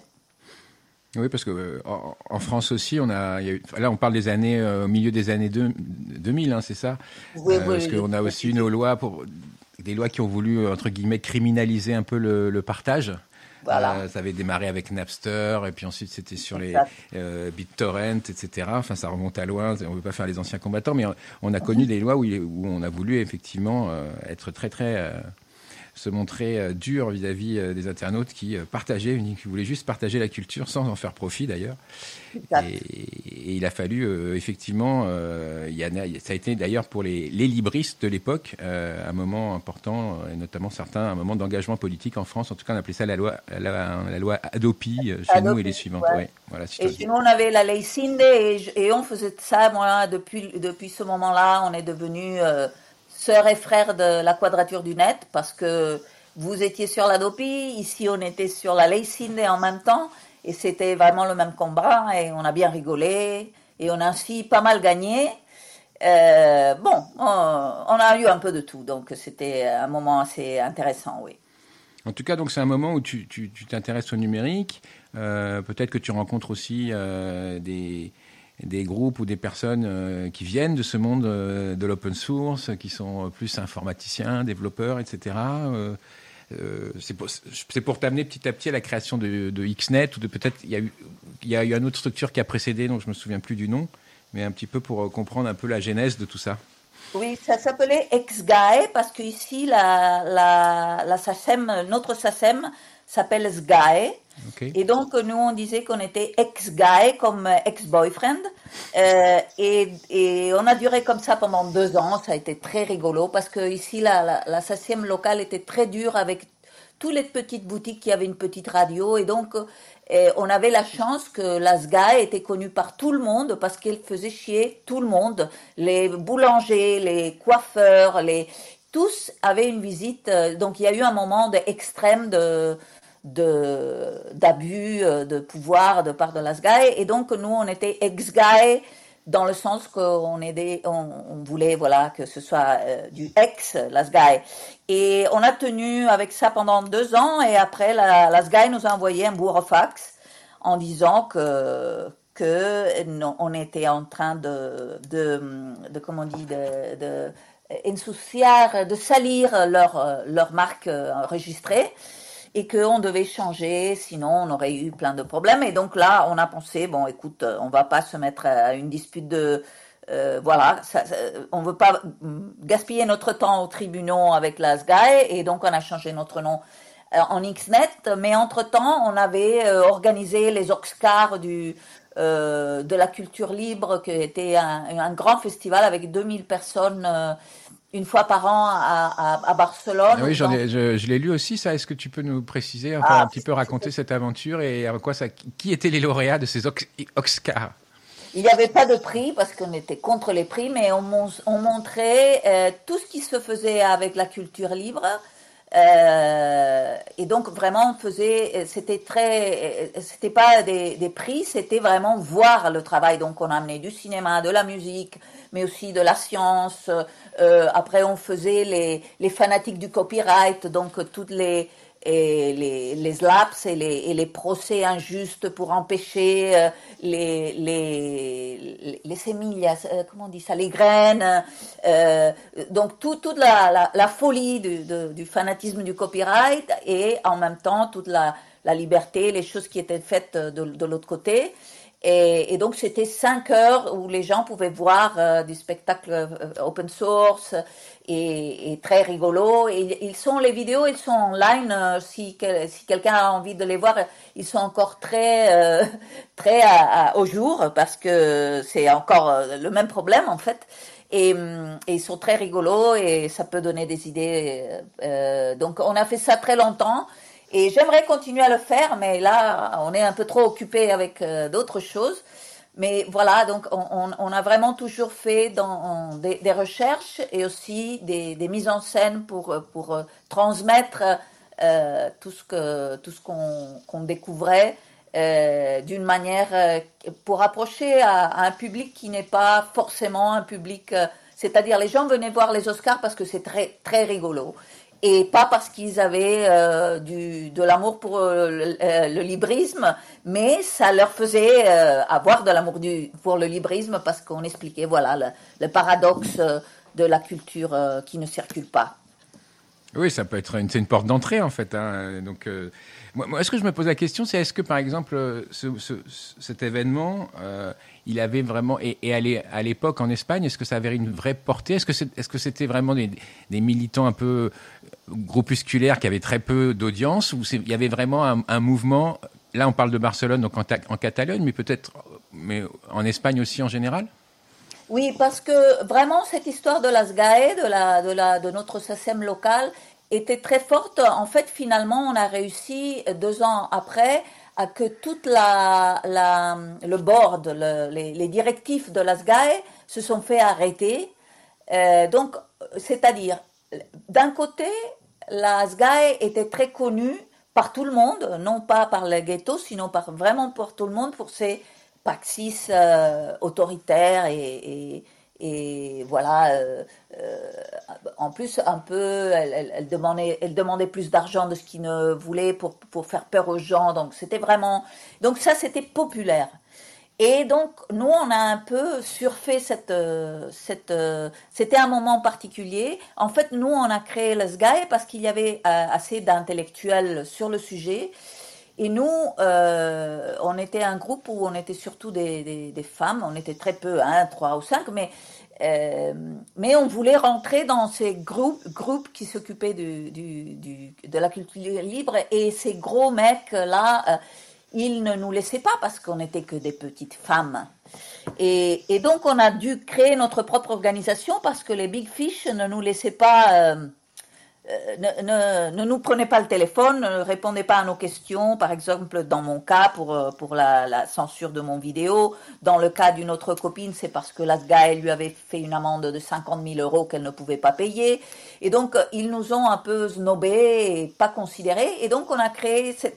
Oui, parce que euh, en, en France aussi, on a, il y a eu, là, on parle des années euh, au milieu des années deux, deux mille, hein, c'est ça. Oui, euh, oui, parce oui, qu'on a aussi une loi pour des lois qui ont voulu entre guillemets criminaliser un peu le, le partage. Voilà. Euh, ça avait démarré avec Napster et puis ensuite c'était sur les euh, BitTorrent, et cetera. Enfin, ça remonte à loin. On ne veut pas faire les anciens combattants, mais on, on a connu des lois où, il, où on a voulu effectivement euh, être très très euh, se montrer euh, dur vis-à-vis euh, des internautes qui euh, partageaient, qui voulaient juste partager la culture sans en faire profit d'ailleurs. Et, et il a fallu euh, effectivement, euh, il y a, ça a été d'ailleurs pour les, les libristes de l'époque euh, un moment important, et notamment certains, un moment d'engagement politique en France. En tout cas, on appelait ça la loi, la, la loi Hadopi euh, chez Hadopi, nous et les suivantes. ouais. Ouais, voilà, si et chez nous, on avait la ley Cinde et, et on faisait ça. Moi, depuis, depuis ce moment-là, on est devenus euh, sœurs et frères de la Quadrature du Net parce que vous étiez sur l'Hadopi, ici on était sur la ley Cinde en même temps. Et c'était vraiment le même combat et on a bien rigolé et on a ainsi pas mal gagné. Euh, bon, on, on a eu un peu de tout, donc c'était un moment assez intéressant, oui. En tout cas, donc c'est un moment où tu, tu, tu t'intéresses au numérique. Euh, peut-être que tu rencontres aussi euh, des, des groupes ou des personnes euh, qui viennent de ce monde euh, de l'open source, qui sont plus informaticiens, développeurs, et cetera. Euh, Euh, c'est, pour, c'est pour t'amener petit à petit à la création de, de Xnet ou de peut-être il y a eu il y a eu une autre structure qui a précédé, donc je me souviens plus du nom, mais un petit peu pour comprendre un peu la genèse de tout ça. Oui, ça s'appelait X-Gae parce que ici la la la SACEM, notre SACEM s'appelle S G A E Okay. Et donc, nous, on disait qu'on était ex-guy, comme ex-boyfriend. Euh, et, et on a duré comme ça pendant deux ans. Ça a été très rigolo parce que ici, la, la, la S A C I E M locale était très dure avec toutes les petites boutiques qui avaient une petite radio. Et donc, euh, on avait la chance que la S G A E était connue par tout le monde parce qu'elle faisait chier tout le monde. Les boulangers, les coiffeurs, les... tous avaient une visite. Donc, il y a eu un moment d'extrême de... de d'abus de pouvoir de part de la S G A E et donc nous on était ex-G A E dans le sens qu'on aidait, on, on voulait voilà que ce soit euh, du ex la S G A E et on a tenu avec ça pendant deux ans et après la, la S G A E nous a envoyé un burofax en disant que que non, on était en train de de, de comment on dit de, de insouciar, de salir leur leur marque enregistrée et qu'on devait changer, sinon on aurait eu plein de problèmes. Et donc là, on a pensé, bon, écoute, on va pas se mettre à une dispute de... Euh, voilà, ça, ça, on veut pas gaspiller notre temps aux tribunaux avec la S G A E, et donc on a changé notre nom euh, en Xnet. Mais entre-temps, on avait euh, organisé les Oscars du, euh, de la culture libre, qui était un, un grand festival avec deux mille personnes euh, une fois par an à, à, à Barcelone. Ah oui, j'en ai, je, je l'ai lu aussi, ça. Est-ce que tu peux nous préciser, encore ah, un petit peu raconter cette aventure et à quoi ça, qui étaient les lauréats de ces Oscars? Il n'y avait pas de prix parce qu'on était contre les prix, mais on, on montrait euh, tout ce qui se faisait avec la culture libre. Euh, et donc vraiment, on faisait, c'était très, c'était pas des, des prix, c'était vraiment voir le travail. Donc on amenait du cinéma, de la musique, mais aussi de la science. Euh, après, on faisait les, les fanatiques du copyright, donc toutes les, et les, les slaps et les, et les procès injustes pour empêcher euh, les, les, les semillas, euh, comment on dit ça, les graines. Euh, donc tout, toute la, la, la folie du, de, du fanatisme du copyright et en même temps toute la, la liberté, les choses qui étaient faites de, de l'autre côté. Et, et donc c'était cinq heures où les gens pouvaient voir euh, du spectacle euh, open source et, et très rigolo. Et ils sont les vidéos, ils sont online. Euh, si, que, si quelqu'un a envie de les voir, ils sont encore très euh, très à, à, au jour parce que c'est encore euh, le même problème en fait. Et, et ils sont très rigolos et ça peut donner des idées. Euh, donc on a fait ça très longtemps. Et j'aimerais continuer à le faire, mais là, on est un peu trop occupé avec euh, d'autres choses. Mais voilà, donc on, on, on a vraiment toujours fait dans, on, des, des recherches et aussi des, des mises en scène pour, pour euh, transmettre euh, tout ce que tout ce qu'on, qu'on découvrait euh, d'une manière euh, pour approcher à, à un public qui n'est pas forcément un public. Euh, c'est-à-dire, les gens venaient voir les Oscars parce que c'est très très rigolo. Et pas parce qu'ils avaient euh, du, de l'amour pour euh, le, euh, le librisme, mais ça leur faisait euh, avoir de l'amour du, pour le librisme parce qu'on expliquait voilà le, le paradoxe euh, de la culture euh, qui ne circule pas. Oui, ça peut être une, c'est une porte d'entrée en fait. Hein. Donc, euh, moi, moi, est-ce que je me pose la question, c'est est-ce que par exemple ce, ce, cet événement, euh, il avait vraiment et, et à l'époque en Espagne, est-ce que ça avait une vraie portée? Est-ce que c'est, est-ce que c'était vraiment des, des militants un peu groupusculaires qui avaient très peu d'audience, ou il y avait vraiment un, un mouvement? Là, on parle de Barcelone, donc en, en Catalogne, mais peut-être, mais en Espagne aussi en général. Oui, parce que vraiment cette histoire de la S G A E, de la de la de notre S A C I E M local, était très forte. En fait, finalement, on a réussi deux ans après à que toute la la le board, le, les, les directifs de la S G A E se sont fait arrêter. Euh, donc, c'est-à-dire, d'un côté, la S G A E était très connue par tout le monde, non pas par les ghettos, sinon par vraiment pour tout le monde pour ses praxis euh, autoritaires et, et, et voilà. Euh, euh, en plus, un peu, elle, elle, elle, demandait, elle demandait plus d'argent de ce qu'il ne voulait pour, pour faire peur aux gens. Donc, c'était vraiment. Donc, ça, c'était populaire. Et donc, nous, on a un peu surfé cette. cette c'était un moment particulier. En fait, nous, on a créé la S G A E parce qu'il y avait euh, assez d'intellectuels sur le sujet. Et nous, euh, on était un groupe où on était surtout des, des, des femmes, on était très peu, hein, trois ou cinq, mais euh, mais on voulait rentrer dans ces groupes, groupes qui s'occupaient du, du, du, de la culture libre, et ces gros mecs-là, euh, ils ne nous laissaient pas parce qu'on n'était que des petites femmes. Et, et donc, on a dû créer notre propre organisation parce que les Big Fish ne nous laissaient pas... Euh, Ne, ne, ne nous prenaient pas le téléphone, ne répondaient pas à nos questions, par exemple dans mon cas pour, pour la, la censure de mon vidéo. Dans le cas d'une autre copine, c'est parce que la S G A E lui avait fait une amende de cinquante mille euros qu'elle ne pouvait pas payer. Et donc, ils nous ont un peu snobés et pas considérés. Et donc, on a créé cette,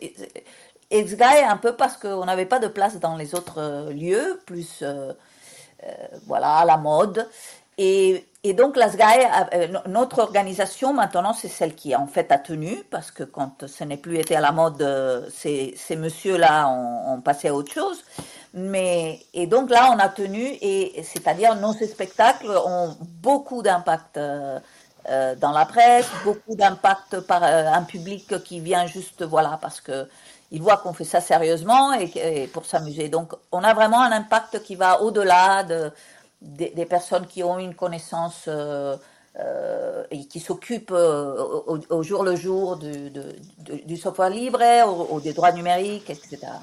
S G A E un peu parce qu'on n'avait pas de place dans les autres lieux, plus euh, euh, voilà, à la mode. Et, et donc, la S G A E, notre organisation maintenant, c'est celle qui en fait a tenu, parce que quand ce n'est plus été à la mode, ces, ces messieurs-là ont, ont passé à autre chose. Mais, et donc là, on a tenu, et c'est-à-dire nos spectacles ont beaucoup d'impact euh, euh, dans la presse, beaucoup d'impact par euh, un public qui vient juste, voilà, parce que il voit qu'on fait ça sérieusement et, et pour s'amuser. Donc, on a vraiment un impact qui va au-delà de Des, des personnes qui ont une connaissance euh, euh, et qui s'occupent euh, au, au jour le jour du, de, de, du software libre, ou, ou des droits numériques, et cetera.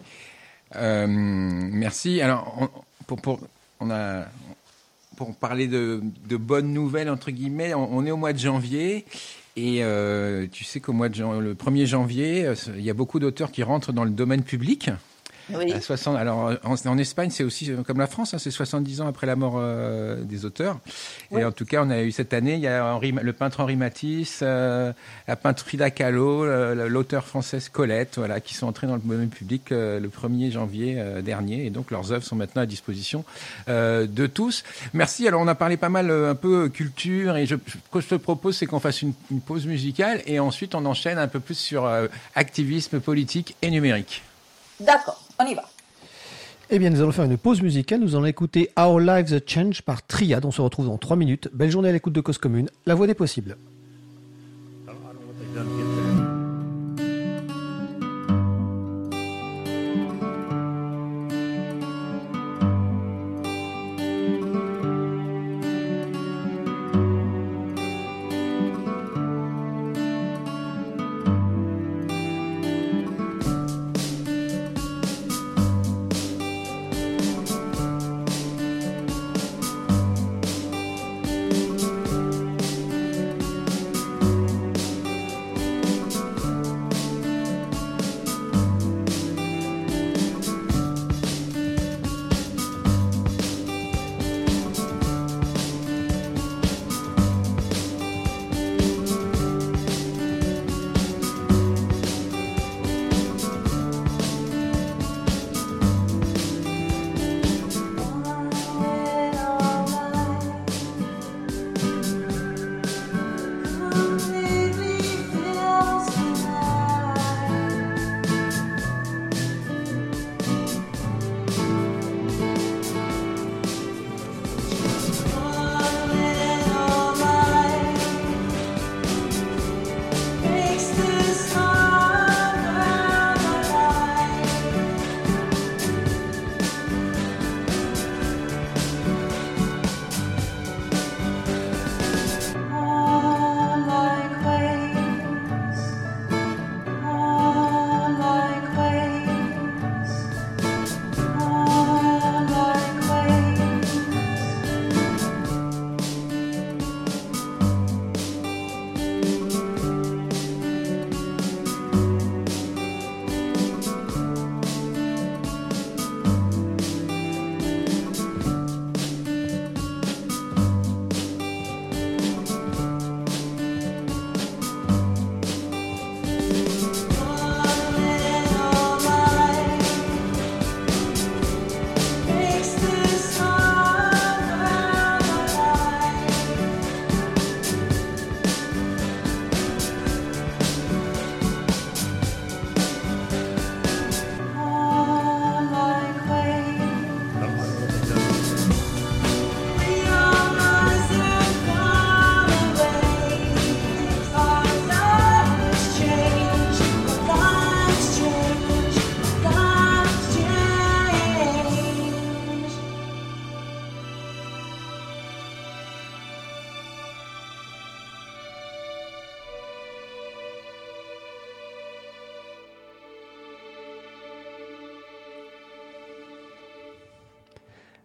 Euh, merci. Alors, on, pour, pour, on a, pour parler de, de bonnes nouvelles, entre guillemets, on, on est au mois de janvier. Et euh, tu sais qu'au mois de jan- le premier janvier, il y a beaucoup d'auteurs qui rentrent dans le domaine public. Oui. À soixante, alors en, en Espagne, c'est aussi comme la France, hein, c'est soixante-dix ans après la mort euh, des auteurs. Oui. Et en tout cas, on a eu cette année, il y a Henri, le peintre Henri Matisse, euh, la peintre Frida Kahlo, euh, l'auteur française Colette, voilà, qui sont entrés dans le domaine public euh, le premier janvier euh, dernier. Et donc, leurs œuvres sont maintenant à disposition euh, de tous. Merci. Alors, on a parlé pas mal euh, un peu culture, et je, ce que je te propose, c'est qu'on fasse une, une pause musicale, et ensuite on enchaîne un peu plus sur euh, activisme politique et numérique. D'accord, on y va. Eh bien, nous allons faire une pause musicale. Nous allons écouter Our Lives Change par Triad. On se retrouve dans trois minutes. Belle journée à l'écoute de Cause Commune, la voix des possibles.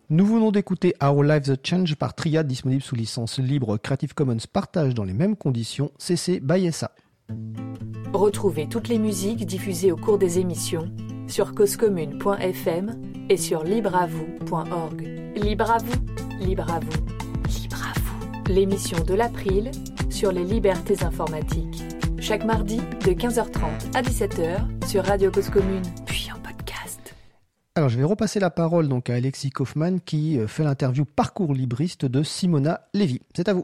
Nous venons d'écouter Our Lives Change par Triad, disponible sous licence libre Creative Commons partage dans les mêmes conditions, C C by S A. Retrouvez toutes les musiques diffusées au cours des émissions sur cause commune point f m et sur libre à vous point org. Libre à vous, libre à vous, libre à vous. L'émission de l'April sur les libertés informatiques. Chaque mardi de quinze heures trente à dix-sept heures sur Radio Cause Commune, puis en podcast. Alors je vais repasser la parole donc à Alexis Kaufmann qui fait l'interview Parcours libriste de Simona Lévy. C'est à vous.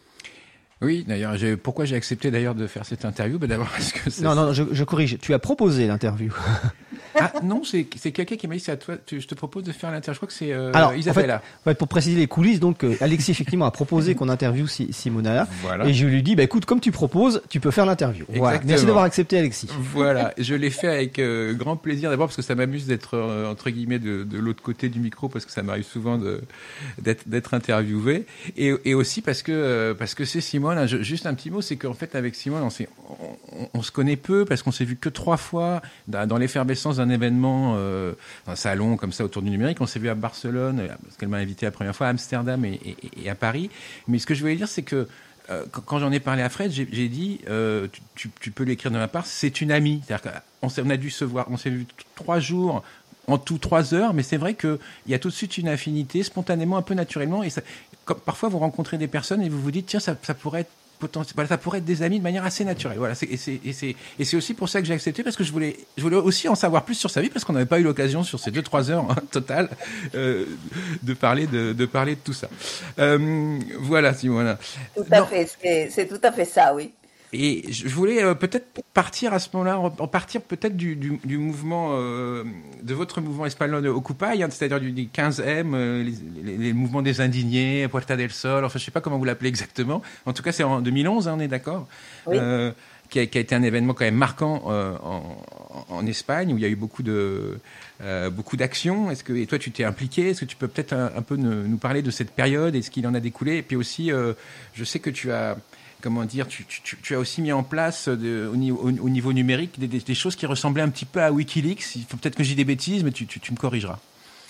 Oui, d'ailleurs, j'ai, pourquoi j'ai accepté d'ailleurs de faire cette interview ben, d'abord parce que c'est... Non, non, je, je corrige. Tu as proposé l'interview. Ah non, c'est, c'est quelqu'un qui m'a dit c'est à toi. Tu, je te propose de faire l'interview. Je crois que c'est euh, Alors, Isabella. En fait, en fait, pour préciser les coulisses, donc euh, Alexis effectivement a proposé qu'on interviewe si, Simona. Voilà. Et je lui dis, bah écoute, comme tu proposes, tu peux faire l'interview. Voilà. Merci d'avoir accepté, Alexis. Voilà, je l'ai fait avec euh, grand plaisir. D'abord parce que ça m'amuse d'être euh, entre guillemets de, de l'autre côté du micro parce que ça m'arrive souvent de, d'être, d'être interviewé. Et, et aussi parce que euh, parce que c'est Simone. Je, juste un petit mot, c'est qu'en fait avec Simone, on, s'est, on, on se connaît peu parce qu'on s'est vu que trois fois dans, dans l'effervescence d'un événement. Euh, un salon comme ça autour du numérique. On s'est vu à Barcelone, parce qu'elle m'a invité la première fois, à Amsterdam et, et, et à Paris. Mais ce que je voulais dire, c'est que euh, quand j'en ai parlé à Fred, j'ai, j'ai dit, euh, tu, tu, tu peux l'écrire de ma part, c'est une amie. C'est-à-dire qu'on s'est, on a dû se voir, on s'est vu t- trois jours, en tout trois heures, mais c'est vrai qu'il y a tout de suite une affinité, spontanément, un peu naturellement. Et ça, comme, parfois, vous rencontrez des personnes et vous vous dites, tiens, ça, ça pourrait être Potentiel, voilà, ça pourrait être des amis de manière assez naturelle. Voilà, c'est, et, c'est, et, c'est, et c'est aussi pour ça que j'ai accepté, parce que je voulais, je voulais aussi en savoir plus sur sa vie, parce qu'on n'avait pas eu l'occasion sur ces deux trois heures hein, totales euh, de parler de, de parler de tout ça. Euh, voilà, Simona. Tout à non. fait, c'est, c'est tout à fait ça, oui. Et je voulais euh, peut-être partir à ce moment-là, en partir peut-être du, du, du mouvement, euh, de votre mouvement espagnol Occupy, hein, c'est-à-dire du, du quinze M, euh, les, les, les mouvements des indignés, Puerta del Sol, enfin je sais pas comment vous l'appelez exactement. En tout cas, c'est en deux mille onze, hein, on est d'accord, oui. euh, qui, a, qui a été un événement quand même marquant euh, en, en Espagne, où il y a eu beaucoup de euh, beaucoup d'actions. Est-ce que et toi tu t'es impliqué? Est-ce que tu peux peut-être un, un peu nous, nous parler de cette période et ce qu'il en a découlé? Et puis aussi, euh, je sais que tu as Comment dire, tu, tu, tu as aussi mis en place de, au, niveau, au, au niveau numérique des, des, des choses qui ressemblaient un petit peu à Wikileaks. Il faut peut-être que je dise des bêtises, mais tu, tu, tu me corrigeras.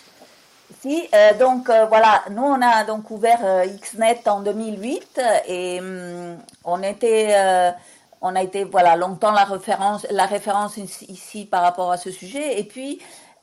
Si, euh, donc euh, voilà, nous on a donc ouvert euh, Xnet en deux mille huit et hum, on était, euh, on a été voilà longtemps la référence, la référence ici, ici par rapport à ce sujet. Et puis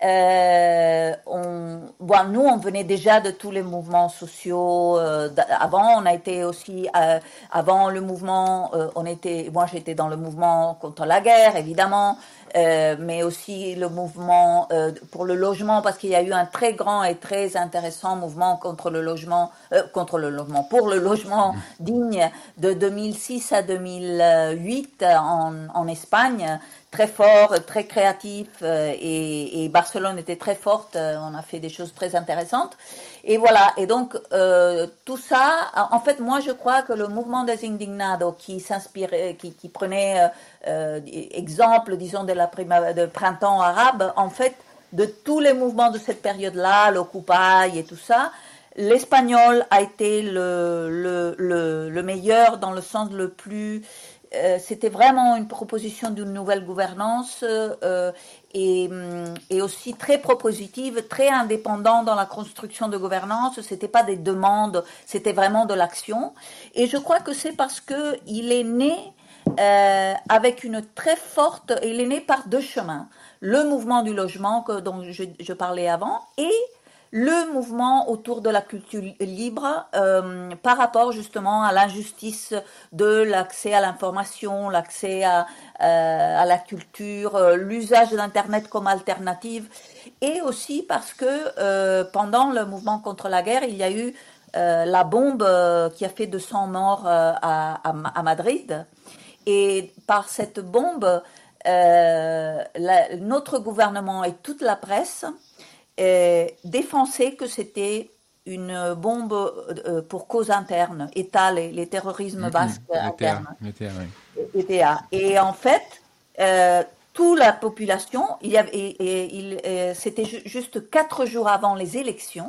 Euh, on, bon, nous, on venait déjà de tous les mouvements sociaux. Euh, avant, on a été aussi euh, avant le mouvement. Euh, on était, moi, j'étais dans le mouvement contre la guerre, évidemment, euh, mais aussi le mouvement euh, pour le logement, parce qu'il y a eu un très grand et très intéressant mouvement contre le logement, euh, contre le logement, pour le logement digne de deux mille six à deux mille huit en, en Espagne. Très fort, très créatif euh, et, et Barcelone était très forte, euh, on a fait des choses très intéressantes et voilà, et donc euh, tout ça, en fait moi je crois que le mouvement des Indignados qui s'inspirait, qui, qui prenait euh, euh, exemple disons de la prima, de printemps arabe, en fait de tous les mouvements de cette période-là, l'Occupy et tout ça, l'espagnol a été le, le, le, le meilleur dans le sens le plus... Euh, c'était vraiment une proposition d'une nouvelle gouvernance euh, et, et aussi très propositive, très indépendant dans la construction de gouvernance. C'était pas des demandes, c'était vraiment de l'action. Et je crois que c'est parce que il est né euh, avec une très forte, il est né par deux chemins. Le mouvement du logement que, dont je, je parlais avant et le mouvement autour de la culture libre euh, par rapport justement à l'injustice de l'accès à l'information, l'accès à, euh, à la culture, euh, l'usage d'Internet comme alternative, et aussi parce que euh, pendant le mouvement contre la guerre, il y a eu euh, la bombe euh, qui a fait deux cents morts euh, à, à, à Madrid, et par cette bombe, euh, la, notre gouvernement et toute la presse Euh, défoncer que c'était une bombe euh, pour cause interne, État, les, les terrorismes basques mmh, internes. E T A. Et en fait, euh, toute la population, il y avait, et, et, il, et, c'était ju- juste quatre jours avant les élections,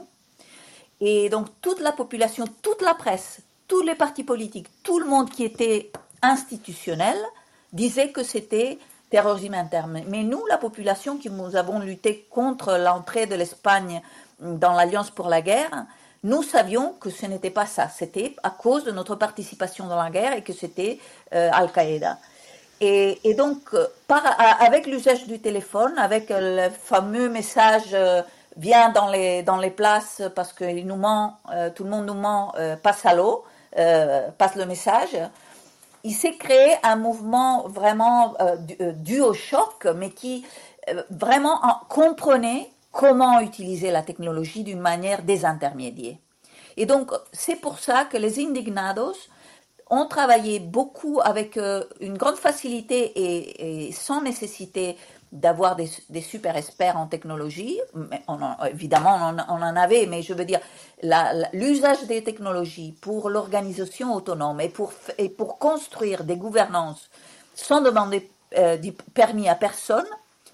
et donc toute la population, toute la presse, tous les partis politiques, tout le monde qui était institutionnel disait que c'était terrorisme interne. Mais nous, la population qui nous avons lutté contre l'entrée de l'Espagne dans l'Alliance pour la guerre, nous savions que ce n'était pas ça. C'était à cause de notre participation dans la guerre et que c'était euh, Al-Qaïda. Et, et donc, par, avec l'usage du téléphone, avec le fameux message euh, « viens dans les, dans les places parce que il nous ment, euh, tout le monde nous ment, euh, passe à l'eau, euh, passe le message », il s'est créé un mouvement vraiment euh, dû, euh, dû au choc, mais qui euh, vraiment en, comprenait comment utiliser la technologie d'une manière désintermédiée. Et donc, c'est pour ça que les Indignados ont travaillé beaucoup avec euh, une grande facilité et, et sans nécessité d'avoir des, des super experts en technologie. Mais on en, évidemment, on en, on en avait, mais je veux dire, la, la, l'usage des technologies pour l'organisation autonome et pour, et pour construire des gouvernances sans demander euh, du permis à personne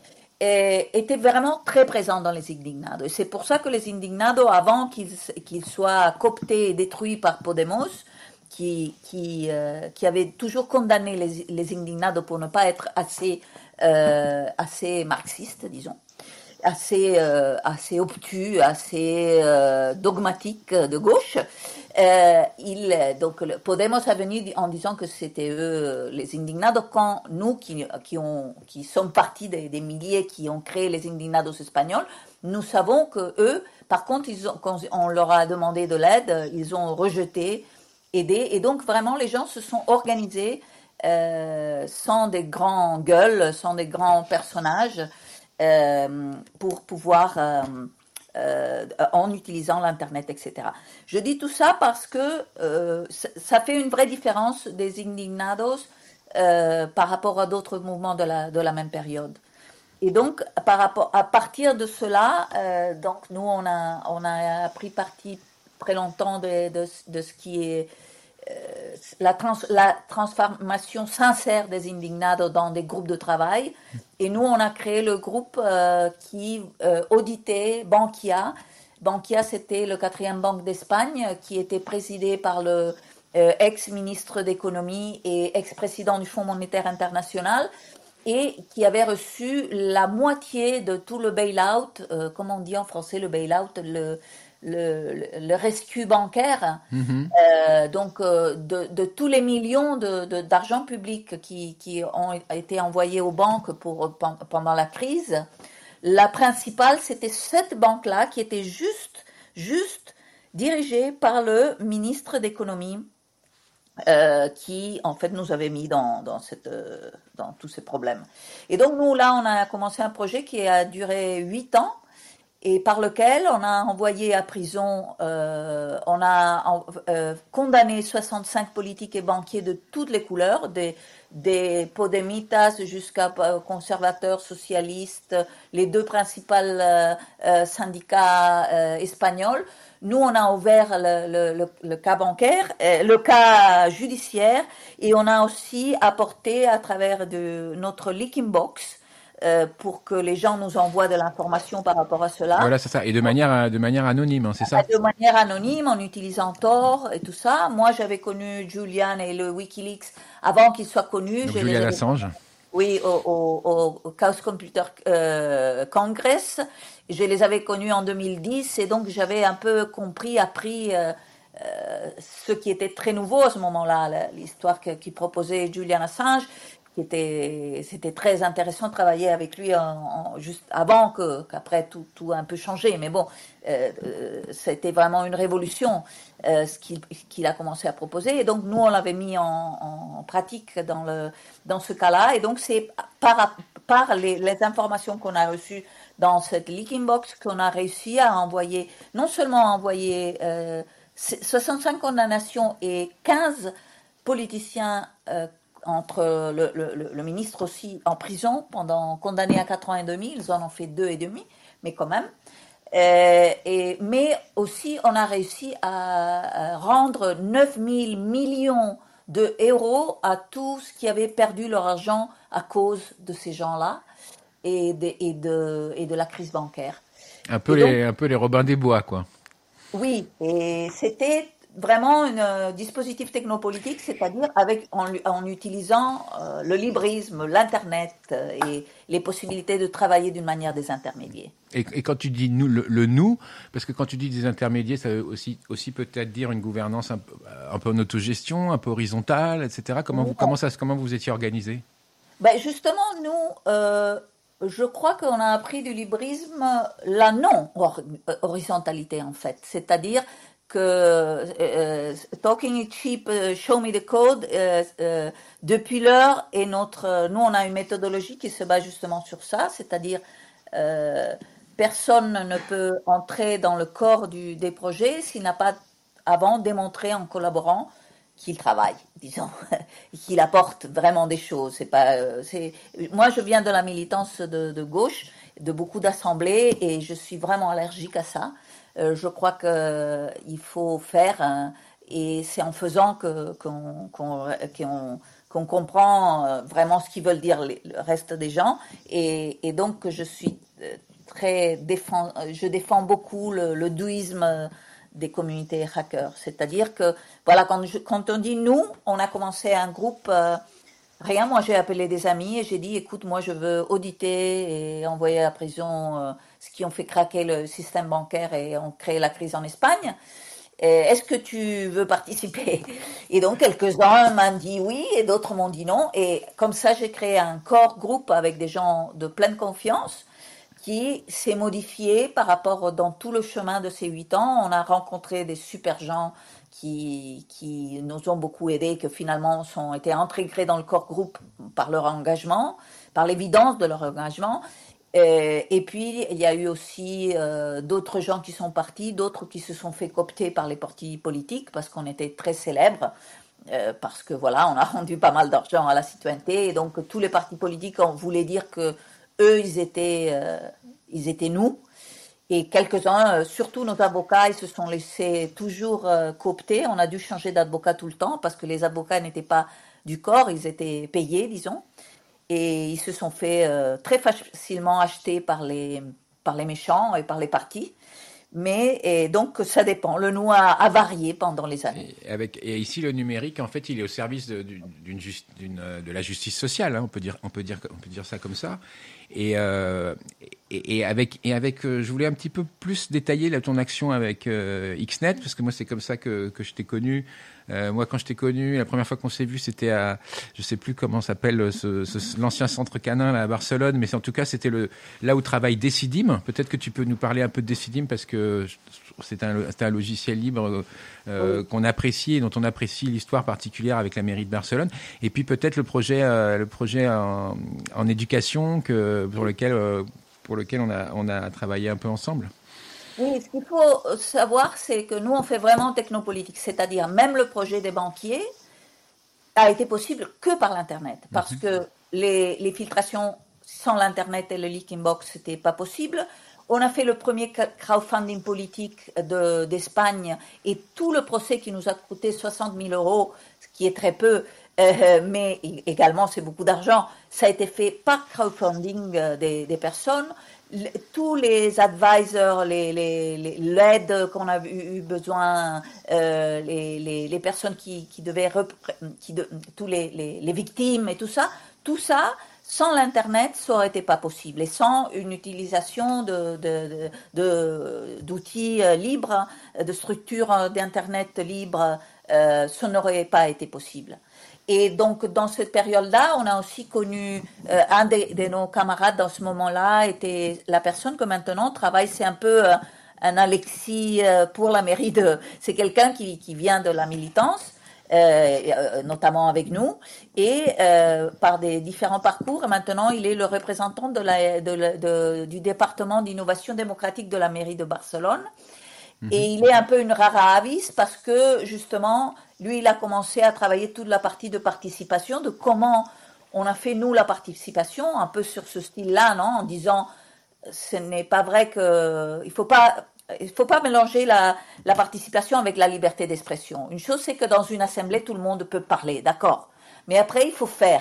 et, était vraiment très présent dans les Indignados. Et c'est pour ça que les Indignados, avant qu'ils, qu'ils soient cooptés et détruits par Podemos, qui, qui, euh, qui avait toujours condamné les, les Indignados pour ne pas être assez, euh, assez marxistes, disons, assez, euh, assez obtus, assez euh, dogmatiques de gauche. Euh, il, donc, le, Podemos est venu en disant que c'était eux, les Indignados, quand nous, qui, qui, ont, qui sommes partis des, des milliers qui ont créé les Indignados espagnols, nous savons que eux, par contre, ils ont, quand on leur a demandé de l'aide, ils ont rejeté aider. Et donc, vraiment, les gens se sont organisés euh, sans des grands gueules, sans des grands personnages, euh, pour pouvoir, euh, euh, en utilisant l'Internet, et cetera. Je dis tout ça parce que euh, ça fait une vraie différence des Indignados euh, par rapport à d'autres mouvements de la, de la même période. Et donc, par rapport, à partir de cela, euh, donc nous, on a, on a pris parti très longtemps de, de, de ce qui est euh, la, trans, la transformation sincère des Indignados dans des groupes de travail. Et nous, on a créé le groupe euh, qui euh, auditait Bankia. Bankia, c'était le quatrième banque d'Espagne qui était présidé par le euh, ex-ministre d'économie et ex-président du Fonds monétaire international et qui avait reçu la moitié de tout le bail-out, euh, comment on dit en français le bail-out, le... Le, le, le rescue bancaire, mmh. euh, donc euh, de, de tous les millions de, de, d'argent public qui, qui ont été envoyés aux banques pour, pendant la crise, la principale, c'était cette banque-là qui était juste, juste dirigée par le ministre d'économie euh, qui, en fait, nous avait mis dans, dans, cette, euh, dans tous ces problèmes. Et donc, nous, là, on a commencé un projet qui a duré huit ans, et par lequel on a envoyé à prison, euh, on a euh, condamné soixante-cinq politiques et banquiers de toutes les couleurs, des, des Podemitas jusqu'à euh, conservateurs, socialistes, les deux principaux euh, euh, syndicats euh, espagnols. Nous, on a ouvert le, le, le cas bancaire, euh, le cas judiciaire, et on a aussi apporté à travers de notre leaking box, Euh, pour que les gens nous envoient de l'information par rapport à cela. Voilà, c'est ça. Et de manière, de manière anonyme, hein, c'est ça? De manière anonyme, en utilisant Tor et tout ça. Moi, j'avais connu Julian et le Wikileaks avant qu'ils soient connus. Donc, Julian Assange. Oui, au, au, au Chaos Computer euh, Congress. Je les avais connus en deux mille dix et donc j'avais un peu compris, appris euh, euh, ce qui était très nouveau à ce moment-là, l'histoire que, qui proposait Julian Assange. Qui était, c'était très intéressant de travailler avec lui en, en, juste avant que, qu'après tout, tout a un peu changé. Mais bon, euh, euh, c'était vraiment une révolution, euh, ce qu'il, qu'il a commencé à proposer. Et donc, nous, on l'avait mis en, en pratique dans le, dans ce cas-là. Et donc, c'est par, par les, les informations qu'on a reçues dans cette leaking box qu'on a réussi à envoyer, non seulement envoyer, euh, soixante-cinq condamnations et quinze politiciens, euh, entre le, le, le ministre aussi en prison pendant condamné à quatre ans et demi, ils en ont fait deux et demi, mais quand même. Euh, et, mais aussi, on a réussi à, à rendre neuf mille millions d'euros à tous qui avaient perdu leur argent à cause de ces gens-là et de, et de, et de la crise bancaire. Un peu, les, donc, un peu les Robins des Bois, quoi. Oui, et c'était vraiment un euh, dispositif technopolitique, c'est-à-dire avec en, en utilisant euh, le librisme, l'internet euh, et les possibilités de travailler d'une manière désintermédiée. Et, et quand tu dis nous, le, le nous, parce que quand tu dis des intermédiaires, ça veut aussi, aussi peut-être dire une gouvernance un peu, un peu en autogestion, un peu horizontale, et cetera. Comment, oui. vous, comment, ça, comment vous étiez organisé? Ben justement, nous, euh, je crois qu'on a appris du librisme la non-horizontalité, en fait. C'est-à-dire que euh, talking is cheap, uh, show me the code, euh, euh, depuis l'heure, et notre, nous, on a une méthodologie qui se base justement sur ça, c'est-à-dire euh, personne ne peut entrer dans le corps du, des projets s'il n'a pas avant démontré en collaborant qu'il travaille, disons, qu'il apporte vraiment des choses. C'est pas, c'est... Moi, je viens de la militance de, de gauche, de beaucoup d'assemblées, et je suis vraiment allergique à ça. Euh, je crois qu'il faut faire, hein, et c'est en faisant que, qu'on, qu'on, qu'on, qu'on comprend vraiment ce qu'ils veulent dire les, le reste des gens. Et, et donc, je suis très défend, je défends beaucoup le, le douisme des communautés hackers. C'est-à-dire que, voilà, quand, je, quand on dit nous, on a commencé un groupe, euh, rien, moi j'ai appelé des amis et j'ai dit, écoute, moi je veux auditer et envoyer à la prison euh, ce qui ont fait craquer le système bancaire et ont créé la crise en Espagne. Et est-ce que tu veux participer? Et donc quelques-uns m'ont dit oui et d'autres m'ont dit non. Et comme ça, j'ai créé un core groupe avec des gens de pleine confiance qui s'est modifié par rapport dans tout le chemin de ces huit ans. On a rencontré des super gens qui, qui nous ont beaucoup aidés, que finalement ont été intégrés dans le corps groupe par leur engagement, par l'évidence de leur engagement. Et, et puis, il y a eu aussi euh, d'autres gens qui sont partis, d'autres qui se sont fait coopter par les partis politiques parce qu'on était très célèbres. Euh, parce que voilà, on a rendu pas mal d'argent à la citoyenneté. Et donc, tous les partis politiques, on voulait dire que eux, ils étaient, euh, ils étaient nous. Et quelques-uns, euh, surtout nos avocats, ils se sont laissés toujours euh, coopter. On a dû changer d'avocat tout le temps parce que les avocats n'étaient pas du corps, ils étaient payés, disons. Et ils se sont fait euh, très facilement acheter par les, par les méchants et par les partis. Mais et donc ça dépend. Le nous a, a varié pendant les années. Et, avec, et ici le numérique, en fait, il est au service de, d'une, juste, d'une, de la justice sociale. Hein, on peut dire, on peut dire, on peut dire ça comme ça. Et, euh, et, et avec, et avec, euh, je voulais un petit peu plus détailler là, ton action avec euh, Xnet, parce que moi c'est comme ça que, que je t'ai connu. Euh, moi, quand je t'ai connu, la première fois qu'on s'est vu, c'était à, je sais plus comment s'appelle ce, ce, l'ancien centre canin là, à Barcelone, mais c'est, en tout cas, c'était le là où travaille Decidim. Peut-être que tu peux nous parler un peu de Decidim parce que c'est un, c'est un logiciel libre euh, oui. qu'on apprécie et dont on apprécie l'histoire particulière avec la mairie de Barcelone. Et puis peut-être le projet, euh, le projet en, en éducation que pour lequel, euh, pour lequel on a, on a travaillé un peu ensemble. Oui, ce qu'il faut savoir, c'est que nous, on fait vraiment technopolitique, c'est-à-dire même le projet des banquiers a été possible que par l'Internet, parce mmh. que les, les filtrations sans l'Internet et le leak inbox, c'était pas possible. On a fait le premier crowdfunding politique de, d'Espagne et tout le procès qui nous a coûté soixante mille euros, ce qui est très peu, euh, mais également c'est beaucoup d'argent, ça a été fait par crowdfunding euh, des, des personnes. Tous les advisors, les, les, les, l'aide qu'on a eu, eu besoin, euh, les, les, les personnes qui, qui devaient, repré- qui de, tous les, les, les victimes et tout ça, tout ça, sans l'Internet, ça aurait été pas possible. Et sans une utilisation de, de, de, de, d'outils libres, de structures d'Internet libres, euh, ça n'aurait pas été possible. Et donc, dans cette période-là, on a aussi connu, euh, un de, de nos camarades dans ce moment-là était la personne que maintenant travaille, c'est un peu euh, un Alexis euh, pour la mairie de, c'est quelqu'un qui, qui vient de la militance, euh, notamment avec nous, et euh, par des différents parcours, maintenant il est le représentant de la, de, de, de, du département d'innovation démocratique de la mairie de Barcelone. Et il est un peu une rara avis parce que, justement, lui, il a commencé à travailler toute la partie de participation, de comment on a fait, nous, la participation, un peu sur ce style-là, non, en disant, ce n'est pas vrai que, il faut pas, il faut pas mélanger la, la participation avec la liberté d'expression. Une chose, c'est que dans une assemblée, tout le monde peut parler, d'accord. Mais après, il faut faire.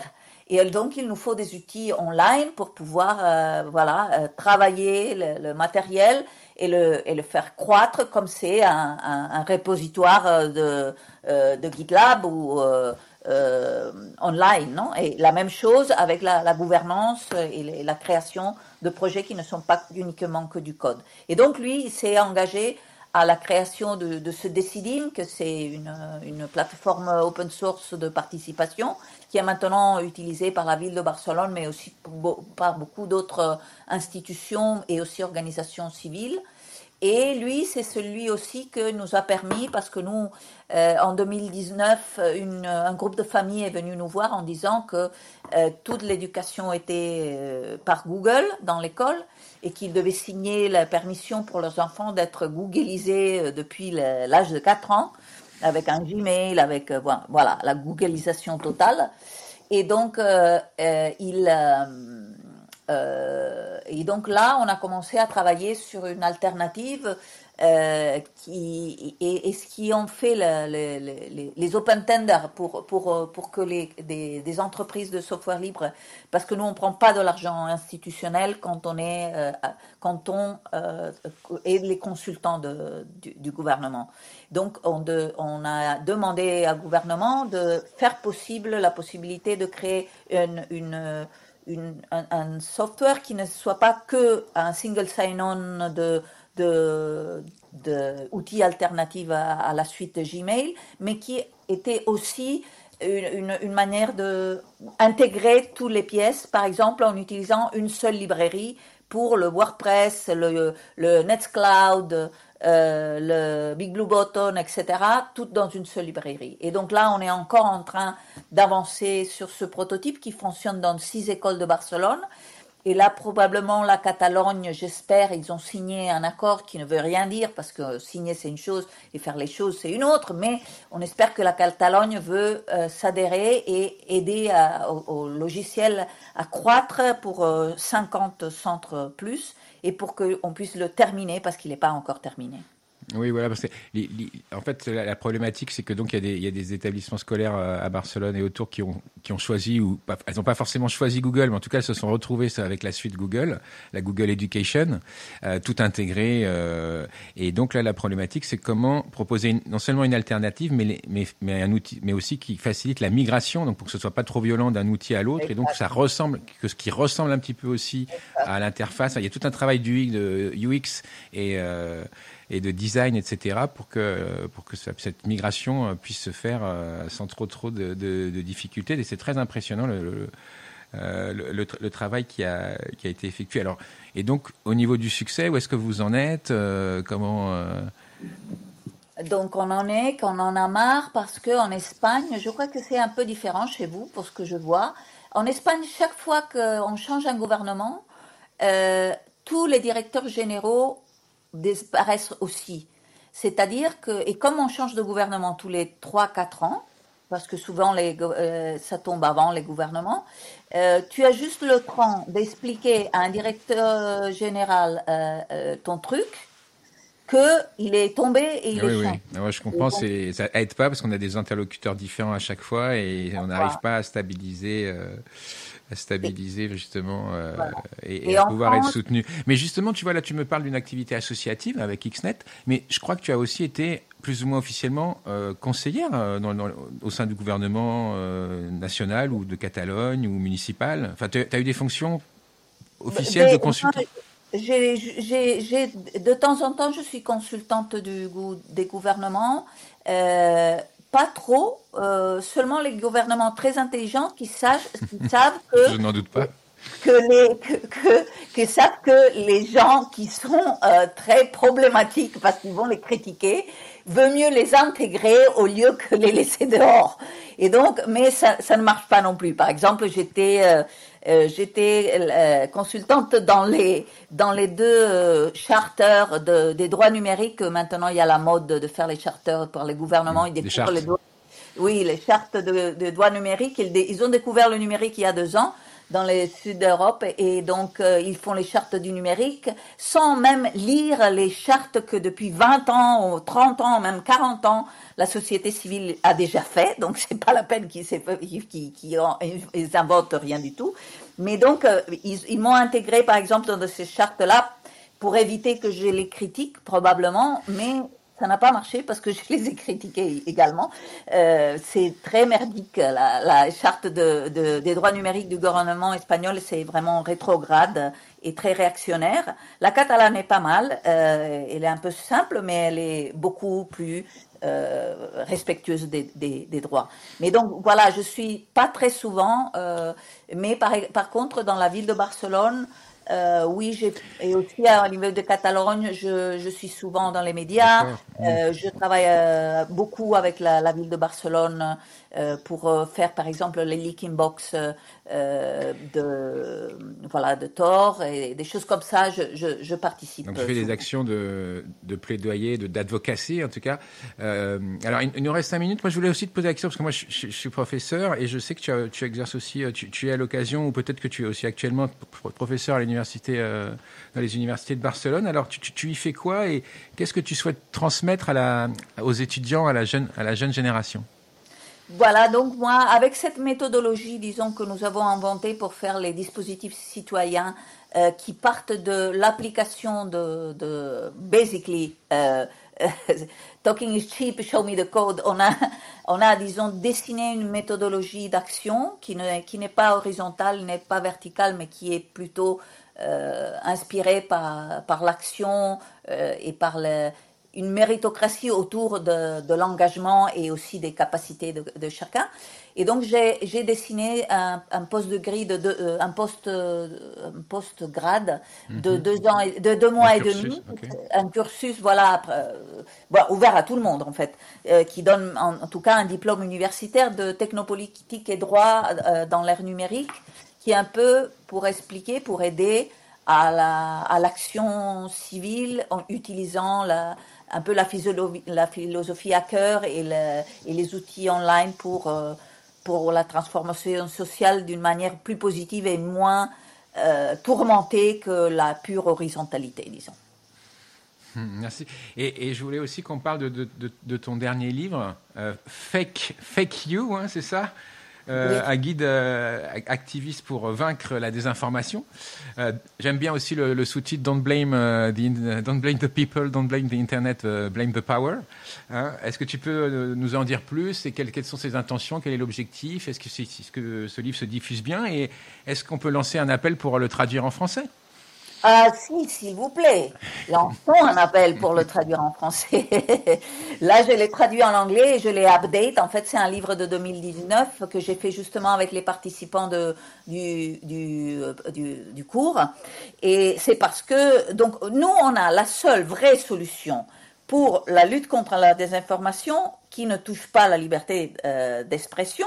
Et donc, il nous faut des outils online pour pouvoir euh, voilà, euh, travailler le, le matériel et le, et le faire croître comme c'est un, un, un repositoire de, euh, de GitLab ou euh, euh, online. Non, et la même chose avec la, la gouvernance et les, la création de projets qui ne sont pas uniquement que du code. Et donc, lui, il s'est engagé à la création de, de ce Decidim, que c'est une, une plateforme open source de participation qui est maintenant utilisée par la ville de Barcelone, mais aussi par beaucoup d'autres institutions et aussi organisations civiles. Et lui, c'est celui aussi que nous a permis, parce que nous, euh, en deux mille dix-neuf, une, un groupe de familles est venu nous voir en disant que euh, toute l'éducation était euh, par Google dans l'école et qu'ils devaient signer la permission pour leurs enfants d'être googlisés depuis le, l'âge de quatre ans, avec un Gmail, avec euh, voilà, la googlisation totale. Et donc, euh, euh, il... Euh, Euh, et donc là, on a commencé à travailler sur une alternative euh, qui, et, et ce qui ont fait le, le, le, les open tenders pour, pour, pour que les, des, des entreprises de software libre, parce que nous, on ne prend pas de l'argent institutionnel quand on est, euh, quand on euh, est les consultants de, du, du gouvernement. Donc, on, de, on a demandé au gouvernement de faire possible la possibilité de créer une... une Une, un, un software qui ne soit pas que un single sign-on de, de, de outils alternatifs à, à la suite de Gmail, mais qui était aussi une, une, une manière d'intégrer toutes les pièces, par exemple en utilisant une seule librairie pour le WordPress, le, le Nextcloud, euh, le Big Blue Button, et cetera, toutes dans une seule librairie. Et donc là, on est encore en train d'avancer sur ce prototype qui fonctionne dans six écoles de Barcelone. Et là, probablement, la Catalogne, j'espère, ils ont signé un accord qui ne veut rien dire, parce que signer, c'est une chose, et faire les choses, c'est une autre. Mais on espère que la Catalogne veut euh, s'adhérer et aider à, au, au logiciel à croître pour euh, cinquante centres plus, et pour qu'on puisse le terminer, parce qu'il n'est pas encore terminé. Oui, voilà, parce que les, les, en fait, la, la problématique, c'est que donc il y a des, il y a des établissements scolaires à Barcelone et autour qui ont qui ont choisi ou pas, elles n'ont pas forcément choisi Google, mais en tout cas, elles se sont retrouvées avec la suite Google, la Google Education, euh, tout intégré. Euh, et donc là, la problématique, c'est comment proposer une, non seulement une alternative, mais les, mais mais un outil, mais aussi qui facilite la migration, donc pour que ce soit pas trop violent d'un outil à l'autre, et donc ça ressemble, que ce qui ressemble un petit peu aussi à l'interface. Il y a tout un travail du de U X et euh, et de design, et cetera, pour que, pour que cette migration puisse se faire sans trop, trop de, de, de difficultés. Et c'est très impressionnant le, le, le, le, le travail qui a, qui a été effectué. Alors, et donc, au niveau du succès, où est-ce que vous en êtes euh, Comment euh... Donc, on en est, qu'on en a marre, parce qu'en Espagne, je crois que c'est un peu différent chez vous, pour ce que je vois. En Espagne, chaque fois qu'on change un gouvernement, euh, tous les directeurs généraux disparaissent aussi. C'est-à-dire que, et comme on change de gouvernement tous les trois quatre ans, parce que souvent les, euh, ça tombe avant les gouvernements, euh, tu as juste le temps d'expliquer à un directeur général euh, euh, ton truc, qu'il est tombé et il ah est oui, changé. oui. Ah ouais, je comprends, c'est, ça aide pas parce qu'on a des interlocuteurs différents à chaque fois et on n'arrive pas à stabiliser... Euh... à stabiliser justement euh, voilà. et, et, et à pouvoir France... être soutenu. Mais justement, tu vois, là, tu me parles d'une activité associative avec Xnet, mais je crois que tu as aussi été plus ou moins officiellement euh, conseillère euh, dans, dans, au sein du gouvernement euh, national ou de Catalogne ou municipal. Enfin, tu as eu des fonctions officielles mais, de consultant. J'ai, j'ai, j'ai, de temps en temps, je suis consultante du, des gouvernements. Euh, Pas trop, euh, seulement les gouvernements très intelligents qui, sachent, qui savent que... Je n'en doute pas. Que les, que, que, que savent que les gens qui sont euh, très problématiques, parce qu'ils vont les critiquer, veut mieux les intégrer au lieu que les laisser dehors. Et donc, mais ça, ça ne marche pas non plus. Par exemple, j'étais... Euh, Euh, j'étais euh, consultante dans les dans les deux euh, charters de, des droits numériques. Maintenant, il y a la mode de faire les charters pour les gouvernements. Ils découvrent les, les droits. Oui, les chartes de, de droits numériques. Ils, ils ont découvert le numérique il y a deux ans. dans les sud d'Europe et donc euh, ils font les chartes du numérique sans même lire les chartes que depuis vingt ans ou trente ans, même quarante ans, la société civile a déjà fait. Donc c'est pas la peine qu'ils qu'ils, qu'ils, qu'ils inventent rien du tout. Mais donc euh, ils, ils m'ont intégré par exemple dans de ces chartes-là pour éviter que je les critique probablement, mais ça n'a pas marché parce que je les ai critiqués également. Euh, c'est très merdique. La, la charte de, de, des droits numériques du gouvernement espagnol, c'est vraiment rétrograde et très réactionnaire. La catalane est pas mal. Euh, elle est un peu simple, mais elle est beaucoup plus euh, respectueuse des, des, des droits. Mais donc voilà, je suis pas très souvent, euh, mais par, par contre dans la ville de Barcelone, Euh, oui, j'ai, et aussi à niveau de Catalogne, je, je suis souvent dans les médias. Euh, je travaille euh, beaucoup avec la, la ville de Barcelone euh, pour euh, faire, par exemple, les leaking box euh, de voilà de Tor et des choses comme ça. Je, je, je participe. Donc, tu fais des actions de, de plaidoyer, de, d'advocacy, en tout cas. Euh, alors, il, il nous reste cinq minutes. Moi, je voulais aussi te poser la question parce que moi, je, je, je suis professeur et je sais que tu, as, tu exerces aussi. Tu, tu es à l'occasion, ou peut-être que tu es aussi actuellement professeur à l'université, euh, dans les universités de Barcelone. Alors, tu, tu, tu y fais quoi et qu'est-ce que tu souhaites transmettre à la, aux étudiants, à la jeune, à la jeune génération? Voilà, donc moi, avec cette méthodologie, disons, que nous avons inventée pour faire les dispositifs citoyens euh, qui partent de l'application de, de basically, euh, talking is cheap, show me the code, on a, on a, disons, dessiné une méthodologie d'action qui, ne, qui n'est pas horizontale, n'est pas verticale, mais qui est plutôt euh, inspirée par, par l'action euh, et par le... une méritocratie autour de, de l'engagement et aussi des capacités de, de chacun. Et donc j'ai, j'ai dessiné un, un poste de grille de, de euh, un poste un poste grade de mm-hmm. deux ans et, de deux mois un et cursus, demi, okay. Un cursus voilà après, euh, bon, ouvert à tout le monde en fait, euh, qui donne en, en tout cas un diplôme universitaire de technopolitique et droit euh, dans l'ère numérique, qui est un peu pour expliquer, pour aider à la à l'action civile en utilisant la un peu la philosophie, la philosophie hacker et, le, et les outils online pour, euh, pour la transformation sociale d'une manière plus positive et moins euh, tourmentée que la pure horizontalité, disons. Merci. Et, et je voulais aussi qu'on parle de, de, de, de ton dernier livre, euh, Fake, Fake You, hein, c'est ça? Euh, un guide euh, activiste pour vaincre la désinformation. Euh, j'aime bien aussi le, le sous-titre Don't blame, uh, the, don't blame the people, don't blame the internet, uh, blame the power. Hein, est-ce que tu peux euh, nous en dire plus et quelles, quelles sont ses intentions, quel est l'objectif? Est-ce que, c'est, est-ce que ce livre se diffuse bien et est-ce qu'on peut lancer un appel pour le traduire en français? Ah si, s'il vous plaît, lançons un appel pour le traduire en français. Là, je l'ai traduit en anglais et je l'ai update. En fait, c'est un livre de deux mille dix-neuf que j'ai fait justement avec les participants de, du, du, du, du cours. Et c'est parce que, donc, nous, on a la seule vraie solution pour la lutte contre la désinformation qui ne touche pas la liberté euh, d'expression.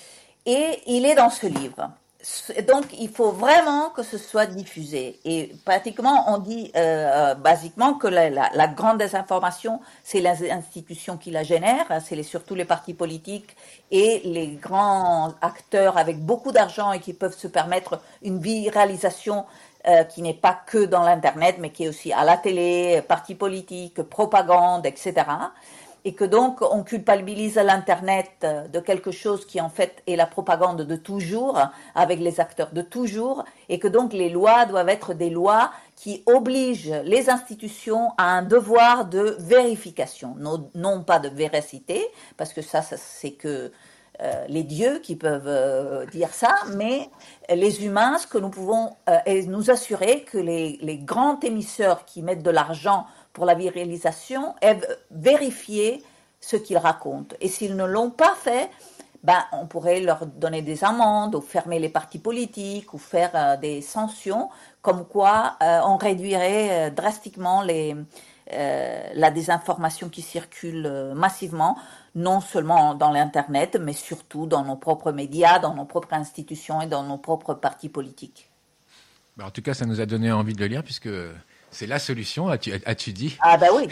Et il est dans ce livre. Donc, il faut vraiment que ce soit diffusé. Et pratiquement, on dit euh, basiquement que la, la, la grande désinformation, c'est les institutions qui la génèrent, c'est les, surtout les partis politiques et les grands acteurs avec beaucoup d'argent et qui peuvent se permettre une viralisation euh, qui n'est pas que dans l'Internet, mais qui est aussi à la télé, partis politiques, propagande, et cetera. Et que donc on culpabilise l'Internet de quelque chose qui en fait est la propagande de toujours, avec les acteurs de toujours, et que donc les lois doivent être des lois qui obligent les institutions à un devoir de vérification, non, non pas de véracité, parce que ça, ça c'est que euh, les dieux qui peuvent euh, dire ça, mais les humains, ce que nous pouvons euh, est nous assurer que les, les grands émisseurs qui mettent de l'argent pour la viralisation, vérifier ce qu'ils racontent. Et s'ils ne l'ont pas fait, ben, on pourrait leur donner des amendes ou fermer les partis politiques ou faire euh, des sanctions, comme quoi euh, on réduirait euh, drastiquement les, euh, la désinformation qui circule euh, massivement, non seulement dans l'Internet, mais surtout dans nos propres médias, dans nos propres institutions et dans nos propres partis politiques. Ben, en tout cas, ça nous a donné envie de le lire, puisque... c'est la solution, as-tu, as-tu dit? Ah bah oui.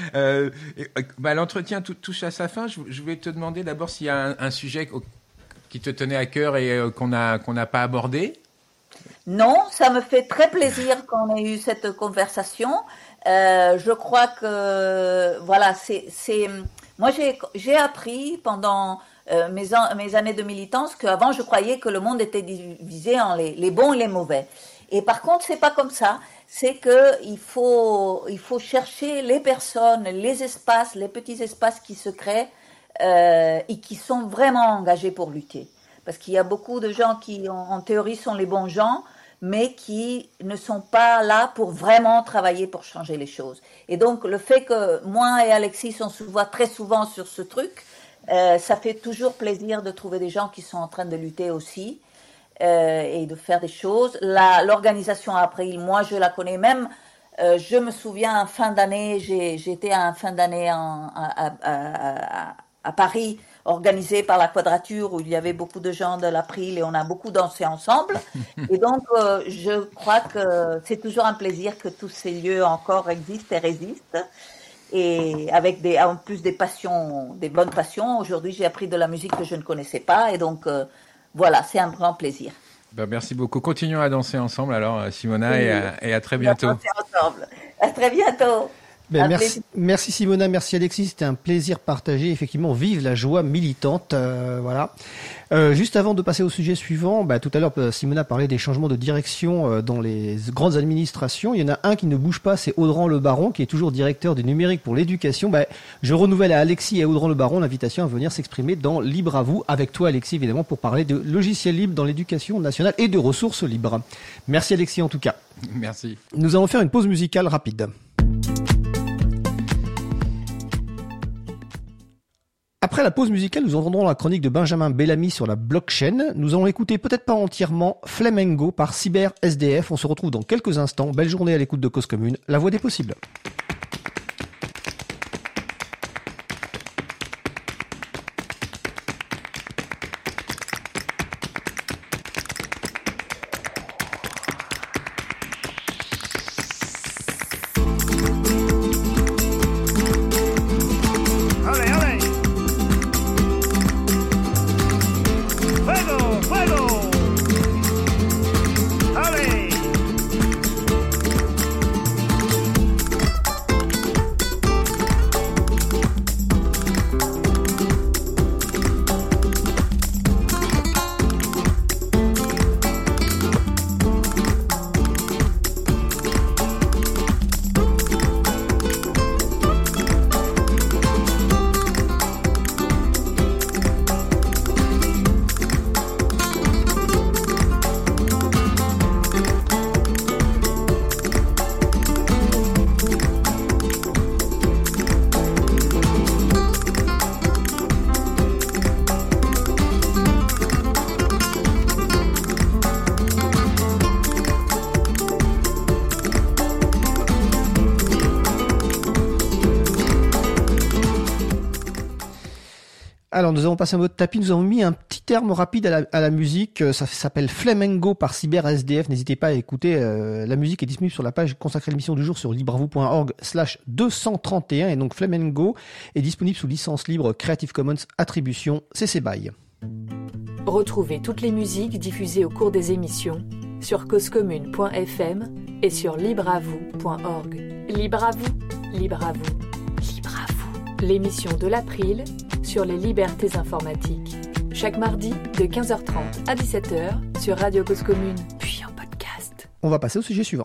euh, bah, l'entretien touche à sa fin. Je, je vais te demander d'abord s'il y a un, un sujet qui te tenait à cœur et euh, qu'on a qu'on n'a pas abordé? Non, ça me fait très plaisir qu'on ait eu cette conversation. Euh, je crois que voilà, c'est c'est moi j'ai j'ai appris pendant euh, mes an, mes années de militance qu'avant je croyais que le monde était divisé en les les bons et les mauvais. Et par contre, c'est pas comme ça. C'est que il faut il faut chercher les personnes, les espaces, les petits espaces qui se créent euh, et qui sont vraiment engagés pour lutter. Parce qu'il y a beaucoup de gens qui, en, en théorie, sont les bons gens, mais qui ne sont pas là pour vraiment travailler pour changer les choses. Et donc, le fait que moi et Alexis, on se voit très souvent sur ce truc, euh, ça fait toujours plaisir de trouver des gens qui sont en train de lutter aussi euh, et de faire des choses. La, l'organisation April, moi, je la connais même. Euh, je me souviens, en fin d'année, j'ai, j'étais en fin d'année en, à, à, à, à Paris, organisé par la Quadrature, où il y avait beaucoup de gens de l'April et on a beaucoup dansé ensemble. Et donc, euh, je crois que c'est toujours un plaisir que tous ces lieux encore existent et résistent. Et avec des, en plus des passions, des bonnes passions. Aujourd'hui, j'ai appris de la musique que je ne connaissais pas. Et donc, euh, voilà, c'est un grand plaisir. Ben, merci beaucoup. Continuons à danser ensemble alors, Simona, oui. et, à, et à très bientôt. On va danser ensemble. À très bientôt. Ben, merci, merci Simona, merci Alexis, c'était un plaisir partagé. Effectivement, vive la joie militante. Euh, voilà. Euh, juste avant de passer au sujet suivant, bah, tout à l'heure Simona parlait des changements de direction euh, dans les grandes administrations. Il y en a un qui ne bouge pas, c'est Audran Le Baron, qui est toujours directeur du numérique pour l'éducation. Bah, je renouvelle à Alexis et à Audran Le Baron l'invitation à venir s'exprimer dans Libre à vous, avec toi Alexis évidemment, pour parler de logiciels libres dans l'éducation nationale et de ressources libres. Merci Alexis en tout cas. Merci. Nous allons faire une pause musicale rapide. Après la pause musicale, nous entendrons la chronique de Benjamin Bellamy sur la blockchain. Nous allons écouter, peut-être pas entièrement, Flamengo par Cyber S D F. On se retrouve dans quelques instants. Belle journée à l'écoute de Cause Commune, la voix des possibles. Alors nous avons passé un mode tapis, nous avons mis un petit terme rapide à la, à la musique, ça s'appelle Flamengo par Cyber S D F, n'hésitez pas à écouter, euh, la musique est disponible sur la page consacrée à l'émission du jour sur libravou point org slash deux cent trente et un et donc Flamengo est disponible sous licence libre Creative Commons Attribution C C B Y. Retrouvez toutes les musiques diffusées au cours des émissions sur causecommune point f m et sur libravou point org. Libre à vous, libre à vous, libre à vous. L'émission de l'April sur les libertés informatiques. Chaque mardi de quinze heures trente à dix-sept heures sur Radio Cause Commune, puis en podcast. On va passer au sujet suivant.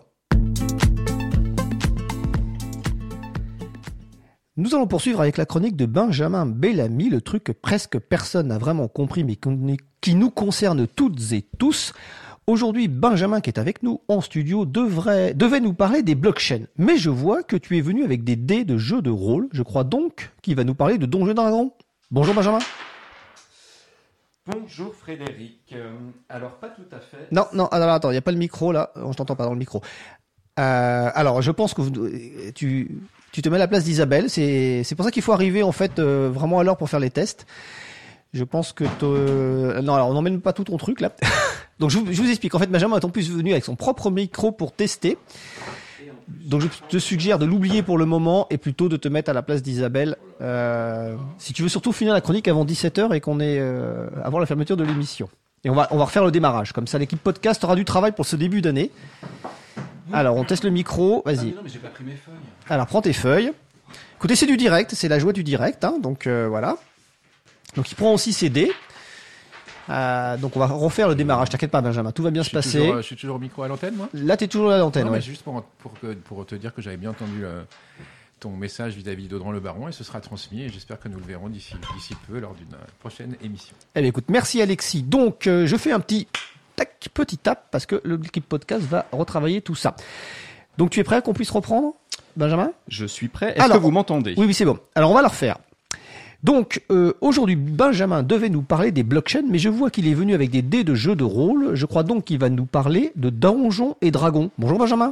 Nous allons poursuivre avec la chronique de Benjamin Bellamy, le truc que presque personne n'a vraiment compris mais qui nous concerne toutes et tous. Aujourd'hui, Benjamin, qui est avec nous en studio, devrait, devait nous parler des blockchains. Mais je vois que tu es venu avec des dés de jeux de rôle. Je crois donc qu'il va nous parler de Donjons et Dragons. Bonjour Benjamin. Bonjour Frédéric. Euh, alors, pas tout à fait. Non, non, alors, attends, il n'y a pas le micro là. Je t'entends pas dans le micro. Euh, alors, je pense que vous, tu, tu te mets à la place d'Isabelle. C'est, c'est pour ça qu'il faut arriver en fait euh, vraiment à l'heure pour faire les tests. Je pense que te... non, alors on n'emmène pas tout ton truc là. Donc je vous, je vous explique. En fait, Benjamin est en plus venu avec son propre micro pour tester. Et en donc je te suggère de l'oublier pour le moment et plutôt de te mettre à la place d'Isabelle. Euh, si tu veux surtout finir la chronique avant dix-sept heures et qu'on est euh, avant la fermeture de l'émission. Et on va, on va refaire le démarrage. Comme ça, l'équipe podcast aura du travail pour ce début d'année. Alors, on teste le micro. Vas-y. Ah, mais non, mais j'ai pas pris mes feuilles. Alors, prends tes feuilles. Écoutez, c'est du direct. C'est la joie du direct. Hein, donc, euh, voilà. Donc, il prend aussi ses dés. Euh, donc, on va refaire le démarrage. T'inquiète pas, Benjamin. Tout va bien Je se passer. Toujours, je suis toujours au micro à l'antenne, moi Là, t'es toujours à l'antenne, non, ouais. mais juste pour, pour, que, pour te dire que j'avais bien entendu euh, ton message vis-à-vis d'Audran Le Baron et ce sera transmis et j'espère que nous le verrons d'ici, d'ici peu lors d'une prochaine émission. Eh bien, écoute, merci Alexis. Donc, euh, je fais un petit tac, petit tap parce que l'équipe podcast va retravailler tout ça. Donc, tu es prêt qu'on puisse reprendre, Benjamin ? Je suis prêt. Est-ce Alors, que vous m'entendez ? Oui, oui, c'est bon. Alors, on va le refaire. Donc, euh, aujourd'hui, Benjamin devait nous parler des blockchains, mais je vois qu'il est venu avec des dés de jeux de rôle. Je crois donc qu'il va nous parler de Donjons et Dragons. Bonjour, Benjamin.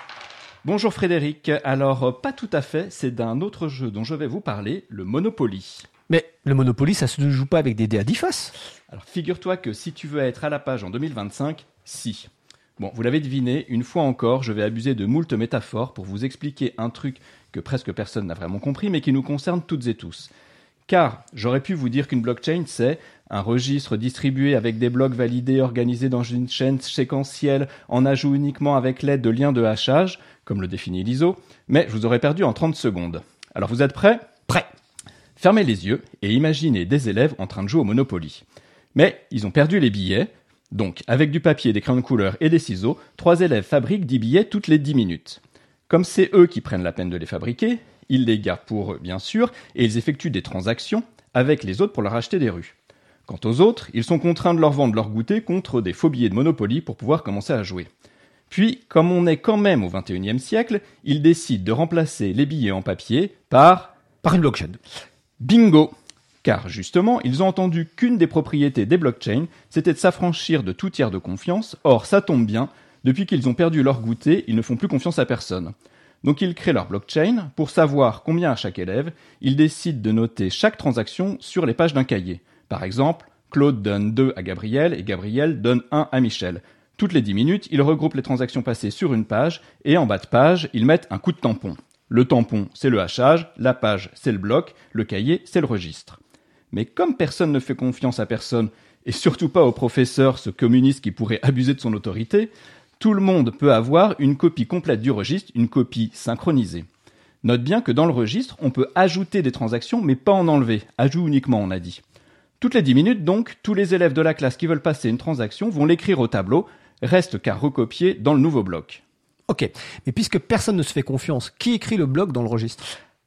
Bonjour Frédéric, alors pas tout à fait, c'est d'un autre jeu dont je vais vous parler, le Monopoly. Mais le Monopoly, ça se joue pas avec des dés à dix faces ? Alors figure-toi que si tu veux être à la page en deux mille vingt-cinq, si. Bon, vous l'avez deviné, une fois encore, je vais abuser de moult métaphores pour vous expliquer un truc que presque personne n'a vraiment compris, mais qui nous concerne toutes et tous. Car j'aurais pu vous dire qu'une blockchain, c'est un registre distribué avec des blocs validés organisés dans une chaîne séquentielle en ajout uniquement avec l'aide de liens de hachage, comme le définit l'I S O, mais je vous aurais perdu en trente secondes. Alors vous êtes prêts ? Prêt. Fermez les yeux et imaginez des élèves en train de jouer au Monopoly. Mais ils ont perdu les billets, donc avec du papier, des crayons de couleur et des ciseaux, trois élèves fabriquent dix billets toutes les dix minutes. Comme c'est eux qui prennent la peine de les fabriquer, ils les gardent pour eux, bien sûr, et ils effectuent des transactions avec les autres pour leur acheter des rues. Quant aux autres, ils sont contraints de leur vendre leur goûter contre des faux billets de Monopoly pour pouvoir commencer à jouer. Puis, comme on est quand même au vingt et unième siècle, ils décident de remplacer les billets en papier par... Par une blockchain. Bingo ! Car justement, ils ont entendu qu'une des propriétés des blockchains, c'était de s'affranchir de tout tiers de confiance. Or, ça tombe bien, depuis qu'ils ont perdu leur goûter, ils ne font plus confiance à personne. Donc ils créent leur blockchain. Pour savoir combien à chaque élève, ils décident de noter chaque transaction sur les pages d'un cahier. Par exemple, Claude donne deux à Gabriel et Gabriel donne un à Michel. Toutes les dix minutes, ils regroupent les transactions passées sur une page et en bas de page, ils mettent un coup de tampon. Le tampon, c'est le hachage, la page, c'est le bloc, le cahier, c'est le registre. Mais comme personne ne fait confiance à personne, et surtout pas au professeur, ce communiste qui pourrait abuser de son autorité, tout le monde peut avoir une copie complète du registre, une copie synchronisée. Note bien que dans le registre, on peut ajouter des transactions, mais pas en enlever. Ajout uniquement, on a dit. Toutes les dix minutes, donc, tous les élèves de la classe qui veulent passer une transaction vont l'écrire au tableau, reste qu'à recopier dans le nouveau bloc. Ok, mais puisque personne ne se fait confiance, qui écrit le bloc dans le registre ?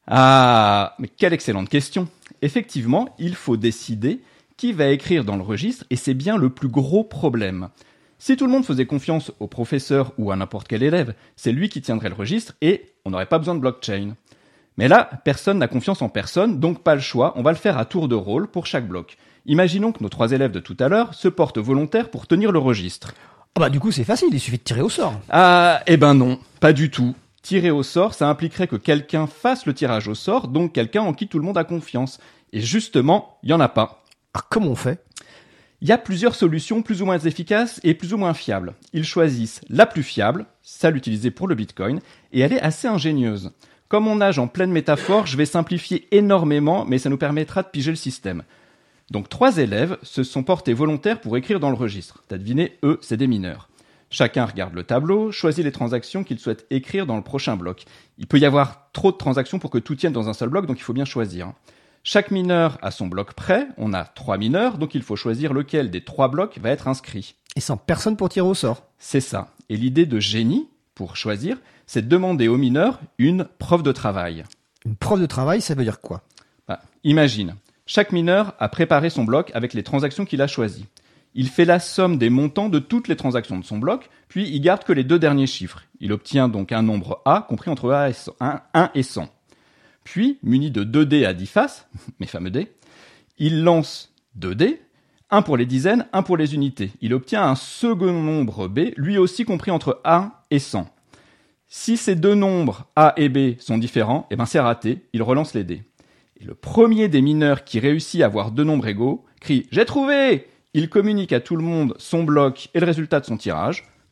Ah, mais quelle excellente question. Effectivement, il faut décider qui va écrire dans le registre, et c'est bien le plus gros problème. Si tout le monde faisait confiance au professeur ou à n'importe quel élève, c'est lui qui tiendrait le registre et on n'aurait pas besoin de blockchain. Mais là, personne n'a confiance en personne, donc pas le choix, on va le faire à tour de rôle pour chaque bloc. Imaginons que nos trois élèves de tout à l'heure se portent volontaires pour tenir le registre. Ah bah du coup c'est facile, il suffit de tirer au sort. Ah, eh ben non, pas du tout. Tirer au sort, ça impliquerait que quelqu'un fasse le tirage au sort, donc quelqu'un en qui tout le monde a confiance. Et justement, il n'y en a pas. Ah, comment on fait ? Il y a plusieurs solutions plus ou moins efficaces et plus ou moins fiables. Ils choisissent la plus fiable, celle utilisée pour le Bitcoin, et elle est assez ingénieuse. Comme on nage en pleine métaphore, je vais simplifier énormément, mais ça nous permettra de piger le système. Donc trois élèves se sont portés volontaires pour écrire dans le registre. T'as deviné, eux, c'est des mineurs. Chacun regarde le tableau, choisit les transactions qu'il souhaite écrire dans le prochain bloc. Il peut y avoir trop de transactions pour que tout tienne dans un seul bloc, donc il faut bien choisir. Chaque mineur a son bloc prêt, on a trois mineurs, donc il faut choisir lequel des trois blocs va être inscrit. Et sans personne pour tirer au sort. C'est ça. Et l'idée de génie, pour choisir, c'est de demander aux mineurs une preuve de travail. Une preuve de travail, ça veut dire quoi ? Bah, imagine, chaque mineur a préparé son bloc avec les transactions qu'il a choisies. Il fait la somme des montants de toutes les transactions de son bloc, puis il garde que les deux derniers chiffres. Il obtient donc un nombre A compris entre un et cent. Puis, muni de deux dés à dix faces, mes fameux dés, il lance deux dés, un pour les dizaines, un pour les unités. Il obtient un second nombre B, lui aussi compris entre un et cent. Si ces deux nombres A et B sont différents, eh ben c'est raté, il relance les dés. Et le premier des mineurs qui réussit à avoir deux nombres égaux crie « J'ai trouvé !» Il communique à tout le monde son bloc et le résultat de son tirage.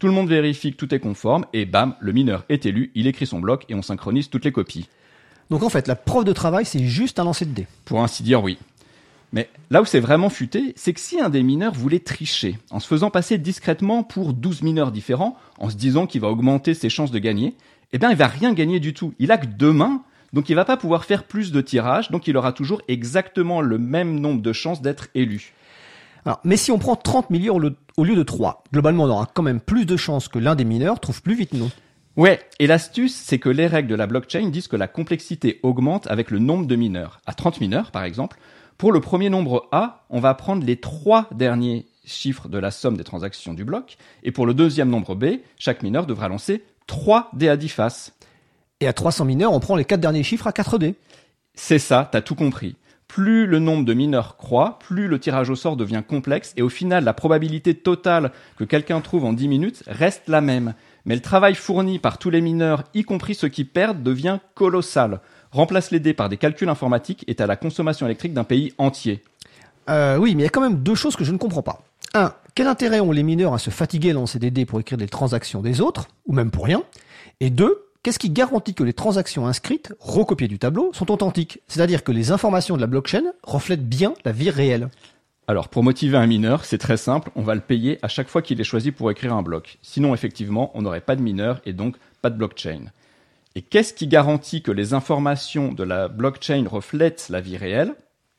Tout le monde vérifie que tout est conforme, et bam, le mineur est élu, il écrit son bloc, et on synchronise toutes les copies. Donc en fait, la preuve de travail, c'est juste un lancer de dés. Pour ainsi dire, oui. Mais là où c'est vraiment futé, c'est que si un des mineurs voulait tricher, en se faisant passer discrètement pour douze mineurs différents, en se disant qu'il va augmenter ses chances de gagner, eh bien il va rien gagner du tout. Il a que deux mains, donc il va pas pouvoir faire plus de tirages, donc il aura toujours exactement le même nombre de chances d'être élu. Alors, mais si on prend trente mineurs au lieu de trois, globalement on aura quand même plus de chances que l'un des mineurs trouve plus vite non. Ouais, et l'astuce, c'est que les règles de la blockchain disent que la complexité augmente avec le nombre de mineurs. À trente mineurs, par exemple, pour le premier nombre A, on va prendre les trois derniers chiffres de la somme des transactions du bloc, et pour le deuxième nombre B, chaque mineur devra lancer trois dés à dix faces. Et à trois cents mineurs, on prend les quatre derniers chiffres à quatre dés. C'est ça, t'as tout compris. Plus le nombre de mineurs croît, plus le tirage au sort devient complexe, et au final, la probabilité totale que quelqu'un trouve en dix minutes reste la même. Mais le travail fourni par tous les mineurs, y compris ceux qui perdent, devient colossal. Remplace les dés par des calculs informatiques est à la consommation électrique d'un pays entier. Euh, oui, mais il y a quand même deux choses que je ne comprends pas. Un, quel intérêt ont les mineurs à se fatiguer à lancer des dés pour écrire des transactions des autres, ou même pour rien? Et deux, qu'est-ce qui garantit que les transactions inscrites, recopiées du tableau, sont authentiques? C'est-à-dire que les informations de la blockchain reflètent bien la vie réelle. Alors, pour motiver un mineur, c'est très simple, on va le payer à chaque fois qu'il est choisi pour écrire un bloc. Sinon, effectivement, on n'aurait pas de mineur et donc pas de blockchain. Et qu'est-ce qui garantit que les informations de la blockchain reflètent la vie réelle?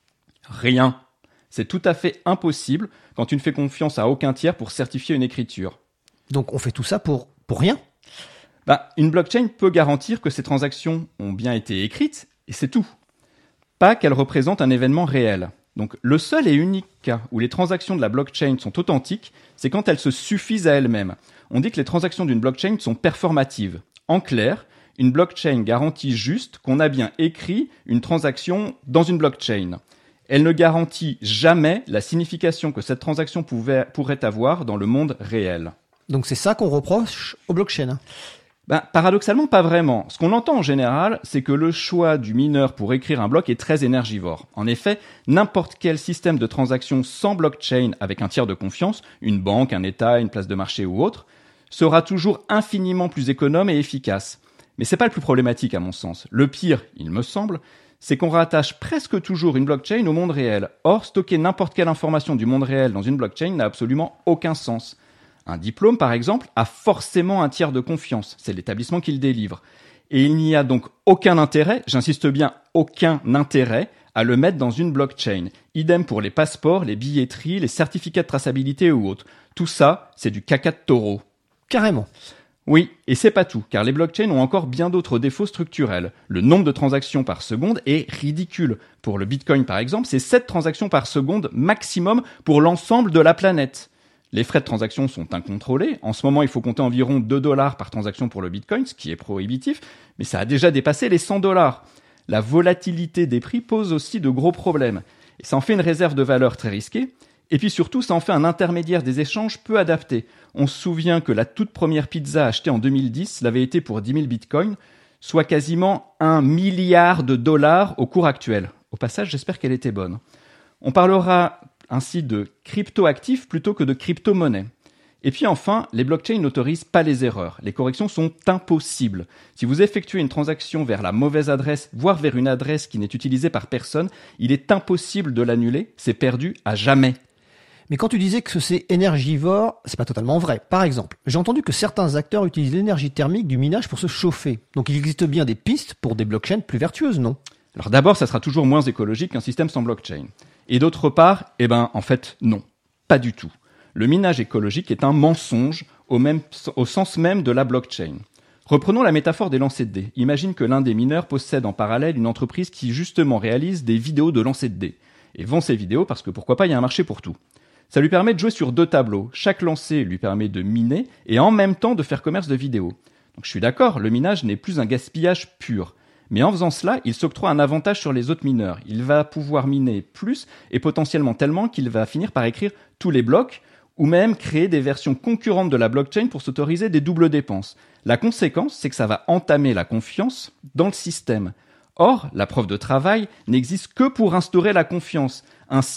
Rien. C'est tout à fait impossible quand tu ne fais confiance à aucun tiers pour certifier une écriture. Donc on fait tout ça pour, pour rien? Bah, une blockchain peut garantir que ces transactions ont bien été écrites, et c'est tout. Pas qu'elles représentent un événement réel. Donc le seul et unique cas où les transactions de la blockchain sont authentiques, c'est quand elles se suffisent à elles-mêmes. On dit que les transactions d'une blockchain sont performatives. En clair, une blockchain garantit juste qu'on a bien écrit une transaction dans une blockchain. Elle ne garantit jamais la signification que cette transaction pouvait, pourrait avoir dans le monde réel. Donc c'est ça qu'on reproche aux blockchains? Ben, paradoxalement, pas vraiment. Ce qu'on entend en général, c'est que le choix du mineur pour écrire un bloc est très énergivore. En effet, n'importe quel système de transaction sans blockchain avec un tiers de confiance, une banque, un État, une place de marché ou autre, sera toujours infiniment plus économe et efficace. Mais c'est pas le plus problématique à mon sens. Le pire, il me semble, c'est qu'on rattache presque toujours une blockchain au monde réel. Or, stocker n'importe quelle information du monde réel dans une blockchain n'a absolument aucun sens. Un diplôme, par exemple, a forcément un tiers de confiance. C'est l'établissement qui le délivre. Et il n'y a donc aucun intérêt, j'insiste bien, aucun intérêt à le mettre dans une blockchain. Idem pour les passeports, les billetteries, les certificats de traçabilité ou autres. Tout ça, c'est du caca de taureau. Carrément. Oui, et c'est pas tout, car les blockchains ont encore bien d'autres défauts structurels. Le nombre de transactions par seconde est ridicule. Pour le Bitcoin, par exemple, c'est sept transactions par seconde maximum pour l'ensemble de la planète. Les frais de transaction sont incontrôlés. En ce moment, il faut compter environ deux dollars par transaction pour le Bitcoin, ce qui est prohibitif, mais ça a déjà dépassé les cent dollars. La volatilité des prix pose aussi de gros problèmes. Et ça en fait une réserve de valeur très risquée. Et puis surtout, ça en fait un intermédiaire des échanges peu adapté. On se souvient que la toute première pizza achetée en deux mille dix l'avait été pour dix mille bitcoins, soit quasiment un milliard de dollars au cours actuel. Au passage, j'espère qu'elle était bonne. On parlera ainsi de crypto-actifs plutôt que de crypto-monnaie. Et puis enfin, les blockchains n'autorisent pas les erreurs. Les corrections sont impossibles. Si vous effectuez une transaction vers la mauvaise adresse, voire vers une adresse qui n'est utilisée par personne, il est impossible de l'annuler, c'est perdu à jamais. Mais quand tu disais que c'est énergivore, c'est pas totalement vrai. Par exemple, j'ai entendu que certains acteurs utilisent l'énergie thermique du minage pour se chauffer. Donc il existe bien des pistes pour des blockchains plus vertueuses, non? Alors d'abord, ça sera toujours moins écologique qu'un système sans blockchain. Et d'autre part, eh ben, en fait, non. Pas du tout. Le minage écologique est un mensonge au, même, au sens même de la blockchain. Reprenons la métaphore des lancers de dés. Imagine que l'un des mineurs possède en parallèle une entreprise qui justement réalise des vidéos de lancers de dés. Et vend ces vidéos parce que pourquoi pas, il y a un marché pour tout. Ça lui permet de jouer sur deux tableaux. Chaque lancer lui permet de miner et en même temps de faire commerce de vidéos. Donc je suis d'accord, le minage n'est plus un gaspillage pur. Mais en faisant cela, il s'octroie un avantage sur les autres mineurs. Il va pouvoir miner plus et potentiellement tellement qu'il va finir par écrire tous les blocs ou même créer des versions concurrentes de la blockchain pour s'autoriser des doubles dépenses. La conséquence, c'est que ça va entamer la confiance dans le système. Or, la preuve de travail n'existe que pour instaurer la confiance. Ainsi,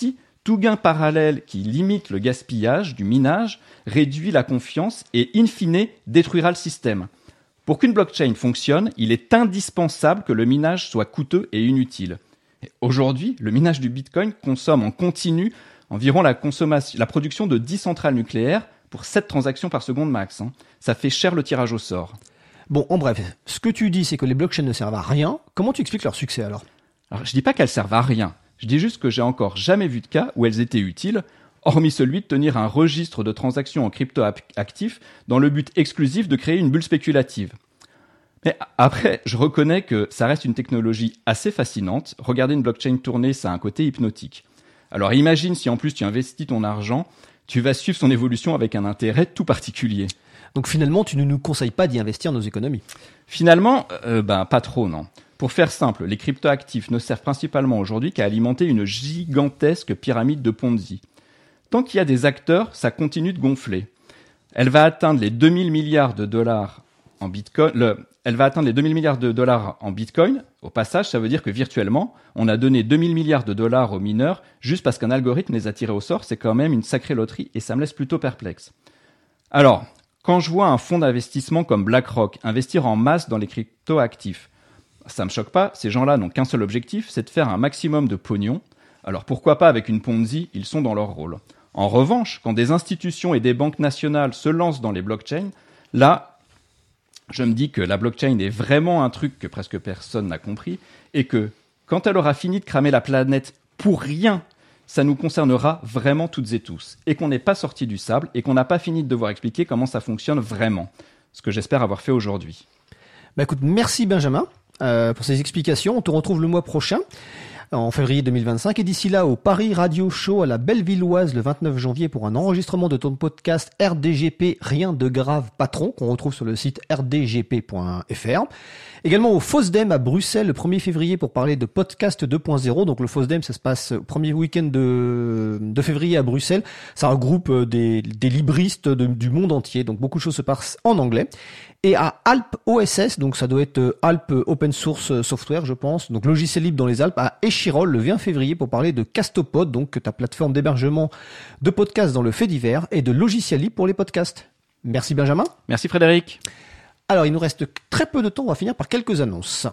Tout gain parallèle qui limite le gaspillage du minage réduit la confiance et, in fine, détruira le système. Pour qu'une blockchain fonctionne, il est indispensable que le minage soit coûteux et inutile. Et aujourd'hui, le minage du Bitcoin consomme en continu environ la, consommation, la production de dix centrales nucléaires pour sept transactions par seconde max. Hein. Ça fait cher le tirage au sort. Bon, en bref, ce que tu dis, c'est que les blockchains ne servent à rien. Comment tu expliques leur succès alors ? Alors, je dis pas qu'elles servent à rien. Je dis juste que j'ai encore jamais vu de cas où elles étaient utiles, hormis celui de tenir un registre de transactions en crypto-actifs dans le but exclusif de créer une bulle spéculative. Mais après, je reconnais que ça reste une technologie assez fascinante. Regarder une blockchain tourner, ça a un côté hypnotique. Alors imagine si en plus tu investis ton argent, tu vas suivre son évolution avec un intérêt tout particulier. Donc finalement, tu ne nous conseilles pas d'y investir nos économies ? Finalement, euh, ben pas trop, non. Pour faire simple, les cryptoactifs ne servent principalement aujourd'hui qu'à alimenter une gigantesque pyramide de Ponzi. Tant qu'il y a des acteurs, ça continue de gonfler. Elle va atteindre les deux mille milliards de dollars en Bitcoin. Le, elle va atteindre les deux mille milliards de dollars en Bitcoin. Au passage, ça veut dire que virtuellement, on a donné deux mille milliards de dollars aux mineurs juste parce qu'un algorithme les a tirés au sort. C'est quand même une sacrée loterie et ça me laisse plutôt perplexe. Alors, quand je vois un fonds d'investissement comme BlackRock investir en masse dans les cryptoactifs, ça me choque pas, ces gens-là n'ont qu'un seul objectif, c'est de faire un maximum de pognon. Alors pourquoi pas avec une Ponzi, ils sont dans leur rôle. En revanche, quand des institutions et des banques nationales se lancent dans les blockchains, là, je me dis que la blockchain est vraiment un truc que presque personne n'a compris et que quand elle aura fini de cramer la planète pour rien, ça nous concernera vraiment toutes et tous. Et qu'on n'est pas sorti du sable et qu'on n'a pas fini de devoir expliquer comment ça fonctionne vraiment. Ce que j'espère avoir fait aujourd'hui. Bah écoute, merci Benjamin. Euh, pour ces explications. On te retrouve le mois prochain, en février deux mille vingt-cinq, et d'ici là au Paris Radio Show à la Bellevilloise le vingt-neuf janvier pour un enregistrement de ton podcast R D G P Rien de grave patron qu'on retrouve sur le site r d g p point f r. Également au FOSDEM à Bruxelles le premier février pour parler de podcast deux point zéro. Donc le FOSDEM, ça se passe au premier week-end de, de février à Bruxelles. Ça regroupe des, des libristes de, du monde entier. Donc beaucoup de choses se passent en anglais. Et à Alpes O S S, donc ça doit être Alpes Open Source Software, je pense, donc logiciel libre dans les Alpes, à Échirol le vingt février pour parler de Castopod, donc ta plateforme d'hébergement de podcasts dans le fait divers et de logiciel libre pour les podcasts. Merci Benjamin. Merci Frédéric. Alors il nous reste très peu de temps, on va finir par quelques annonces.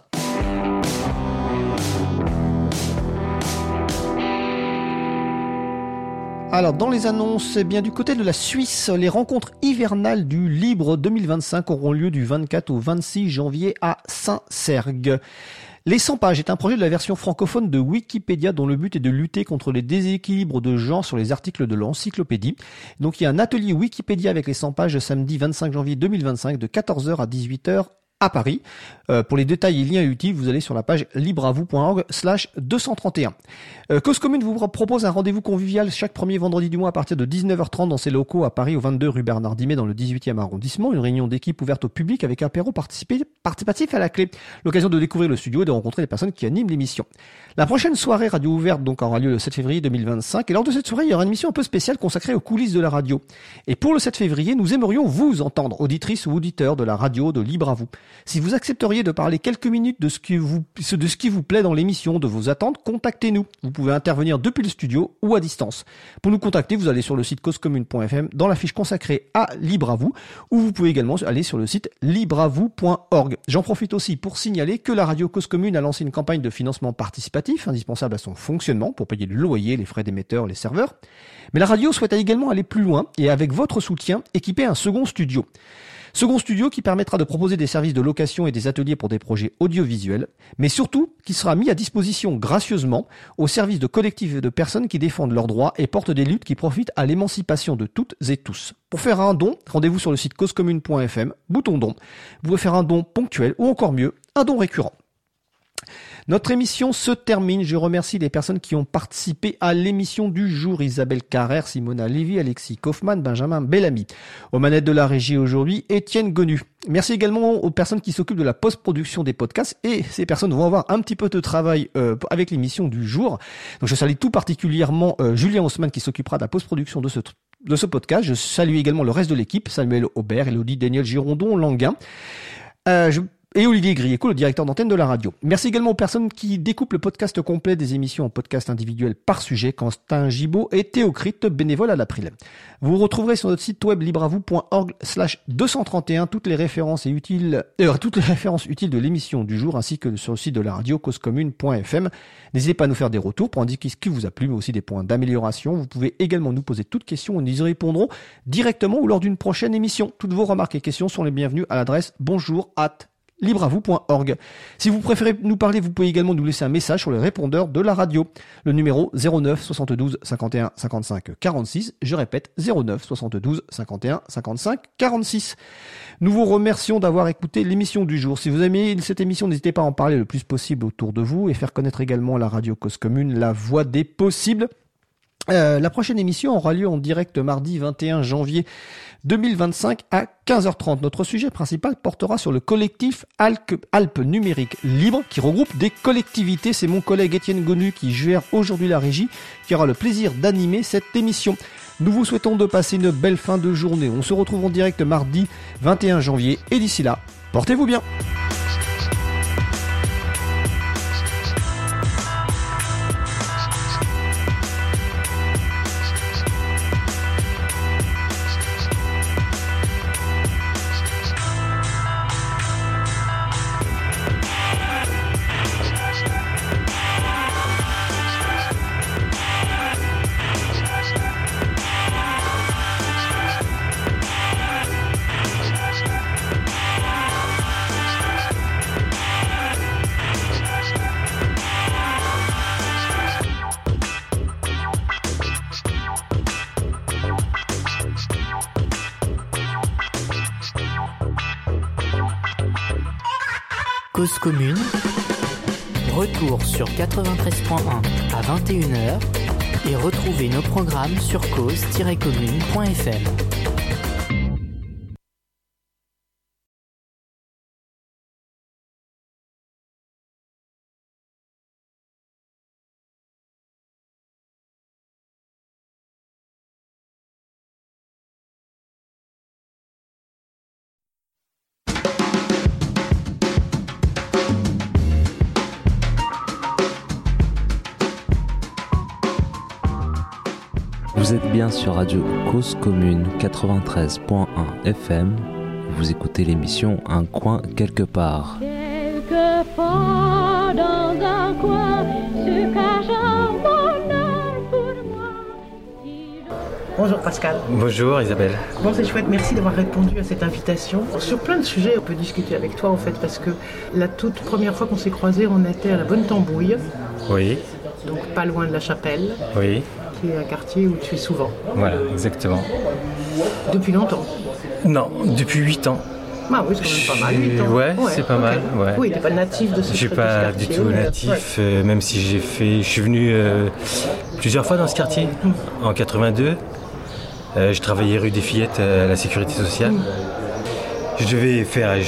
Alors, dans les annonces, eh bien, du côté de la Suisse, les rencontres hivernales du Libre deux mille vingt-cinq auront lieu du vingt-quatre au vingt-six janvier à Saint-Sergue. Les cent pages est un projet de la version francophone de Wikipédia dont le but est de lutter contre les déséquilibres de genre sur les articles de l'encyclopédie. Donc, il y a un atelier Wikipédia avec les cent pages samedi vingt-cinq janvier deux mille vingt-cinq de quatorze heures à dix-huit heures à Paris. Euh, pour les détails et liens utiles, vous allez sur la page libreavou.org slash 231. Euh, Cause Commune vous propose un rendez-vous convivial chaque premier vendredi du mois à partir de dix-neuf heures trente dans ses locaux à Paris au vingt-deux rue Bernard Dimet dans le dix-huitième arrondissement. Une réunion d'équipe ouverte au public avec apéro participatif à la clé. L'occasion de découvrir le studio et de rencontrer les personnes qui animent l'émission. La prochaine soirée radio ouverte donc aura lieu le sept février deux mille vingt-cinq et lors de cette soirée, il y aura une émission un peu spéciale consacrée aux coulisses de la radio. Et pour le sept février, nous aimerions vous entendre, auditrices ou auditeurs de la radio de Libre à vous. Si vous accepteriez de parler quelques minutes de ce qui vous, de ce qui vous plaît dans l'émission, de vos attentes, contactez-nous. Vous pouvez intervenir depuis le studio ou à distance. Pour nous contacter, vous allez sur le site cause commune point f m dans la fiche consacrée à Libre à vous, ou vous pouvez également aller sur le site libreavou point org. J'en profite aussi pour signaler que la radio Cause Commune a lancé une campagne de financement participatif indispensable à son fonctionnement pour payer le loyer, les frais d'émetteur, les serveurs. Mais la radio souhaite également aller plus loin et avec votre soutien, équiper un second studio. Second studio qui permettra de proposer des services de location et des ateliers pour des projets audiovisuels, mais surtout qui sera mis à disposition gracieusement au service de collectifs et de personnes qui défendent leurs droits et portent des luttes qui profitent à l'émancipation de toutes et tous. Pour faire un don, rendez-vous sur le site cause commune point f m, bouton don. Vous pouvez faire un don ponctuel ou encore mieux, un don récurrent. Notre émission se termine. Je remercie les personnes qui ont participé à l'émission du jour. Isabelle Carrère, Simona Lévy, Alexis Kaufmann, Benjamin Bellamy. Aux manettes de la régie aujourd'hui, Étienne Gonu. Merci également aux personnes qui s'occupent de la post-production des podcasts. Et ces personnes vont avoir un petit peu de travail euh, avec l'émission du jour. Donc je salue tout particulièrement euh, Julien Haussmann qui s'occupera de la post-production de ce de ce podcast. Je salue également le reste de l'équipe, Samuel Aubert, Elodie, Daniel Girondon, Languin. Euh, je et Olivier Grieco, le directeur d'antenne de la radio. Merci également aux personnes qui découpent le podcast complet des émissions en podcast individuel par sujet, Quentin Gibaud et Théocrite, bénévole à l'April. Vous retrouverez sur notre site web libreavoue.org slash 231 toutes les références et utiles, euh, toutes les références utiles de l'émission du jour, ainsi que sur le site de la radio causecommune point f m. N'hésitez pas à nous faire des retours pour indiquer ce qui vous a plu, mais aussi des points d'amélioration. Vous pouvez également nous poser toutes questions et nous y répondrons directement ou lors d'une prochaine émission. Toutes vos remarques et questions sont les bienvenues à l'adresse bonjour arobase libreavoue point org. Si vous préférez nous parler, vous pouvez également nous laisser un message sur le répondeur de la radio. Le numéro zéro neuf soixante-douze cinquante et un cinquante-cinq quarante-six. Je répète, zéro neuf soixante-douze cinquante et un cinquante-cinq quarante-six. Nous vous remercions d'avoir écouté l'émission du jour. Si vous aimez cette émission, n'hésitez pas à en parler le plus possible autour de vous et faire connaître également la radio Cause Commune, la voix des possibles. Euh, la prochaine émission aura lieu en direct mardi vingt et un janvier deux mille vingt-cinq à quinze heures trente. Notre sujet principal portera sur le collectif Alpes, Alpes Numériques Libres qui regroupe des collectivités. C'est mon collègue Étienne Gonu qui gère aujourd'hui la régie qui aura le plaisir d'animer cette émission. Nous vous souhaitons de passer une belle fin de journée. On se retrouve en direct mardi vingt et un janvier et d'ici là, portez-vous bien. Cause Commune, retour sur quatre-vingt-treize point un à vingt et une heures et retrouvez nos programmes sur cause tiret commune point f m. Vous êtes bien sur Radio Cause Commune quatre-vingt-treize point un F M. Vous écoutez l'émission Un coin quelque part. Quelquefois dans un coin se cache un bonheur pour moi. Bonjour Pascal. Bonjour Isabelle. Bon, c'est chouette, merci d'avoir répondu à cette invitation. Sur plein de sujets, on peut discuter avec toi en fait, parce que la toute première fois qu'on s'est croisés, on était à la Bonne Tambouille. Oui. Donc pas loin de la Chapelle. Oui. Qui est un quartier où tu es souvent. Voilà, exactement. Depuis longtemps? Non, depuis huit ans. Ah oui, c'est quand même pas mal, huit ans. Ouais, ouais, c'est pas okay. mal. Ouais. Oui, t'es pas natif de ce Je suis pas du tout natif, ouais. euh, même si j'ai fait... Je suis venu euh, plusieurs fois dans ce quartier, mmh. en quatre-vingt-deux. Euh, je travaillais rue des Fillettes à la Sécurité sociale. Mmh. Je devais faire...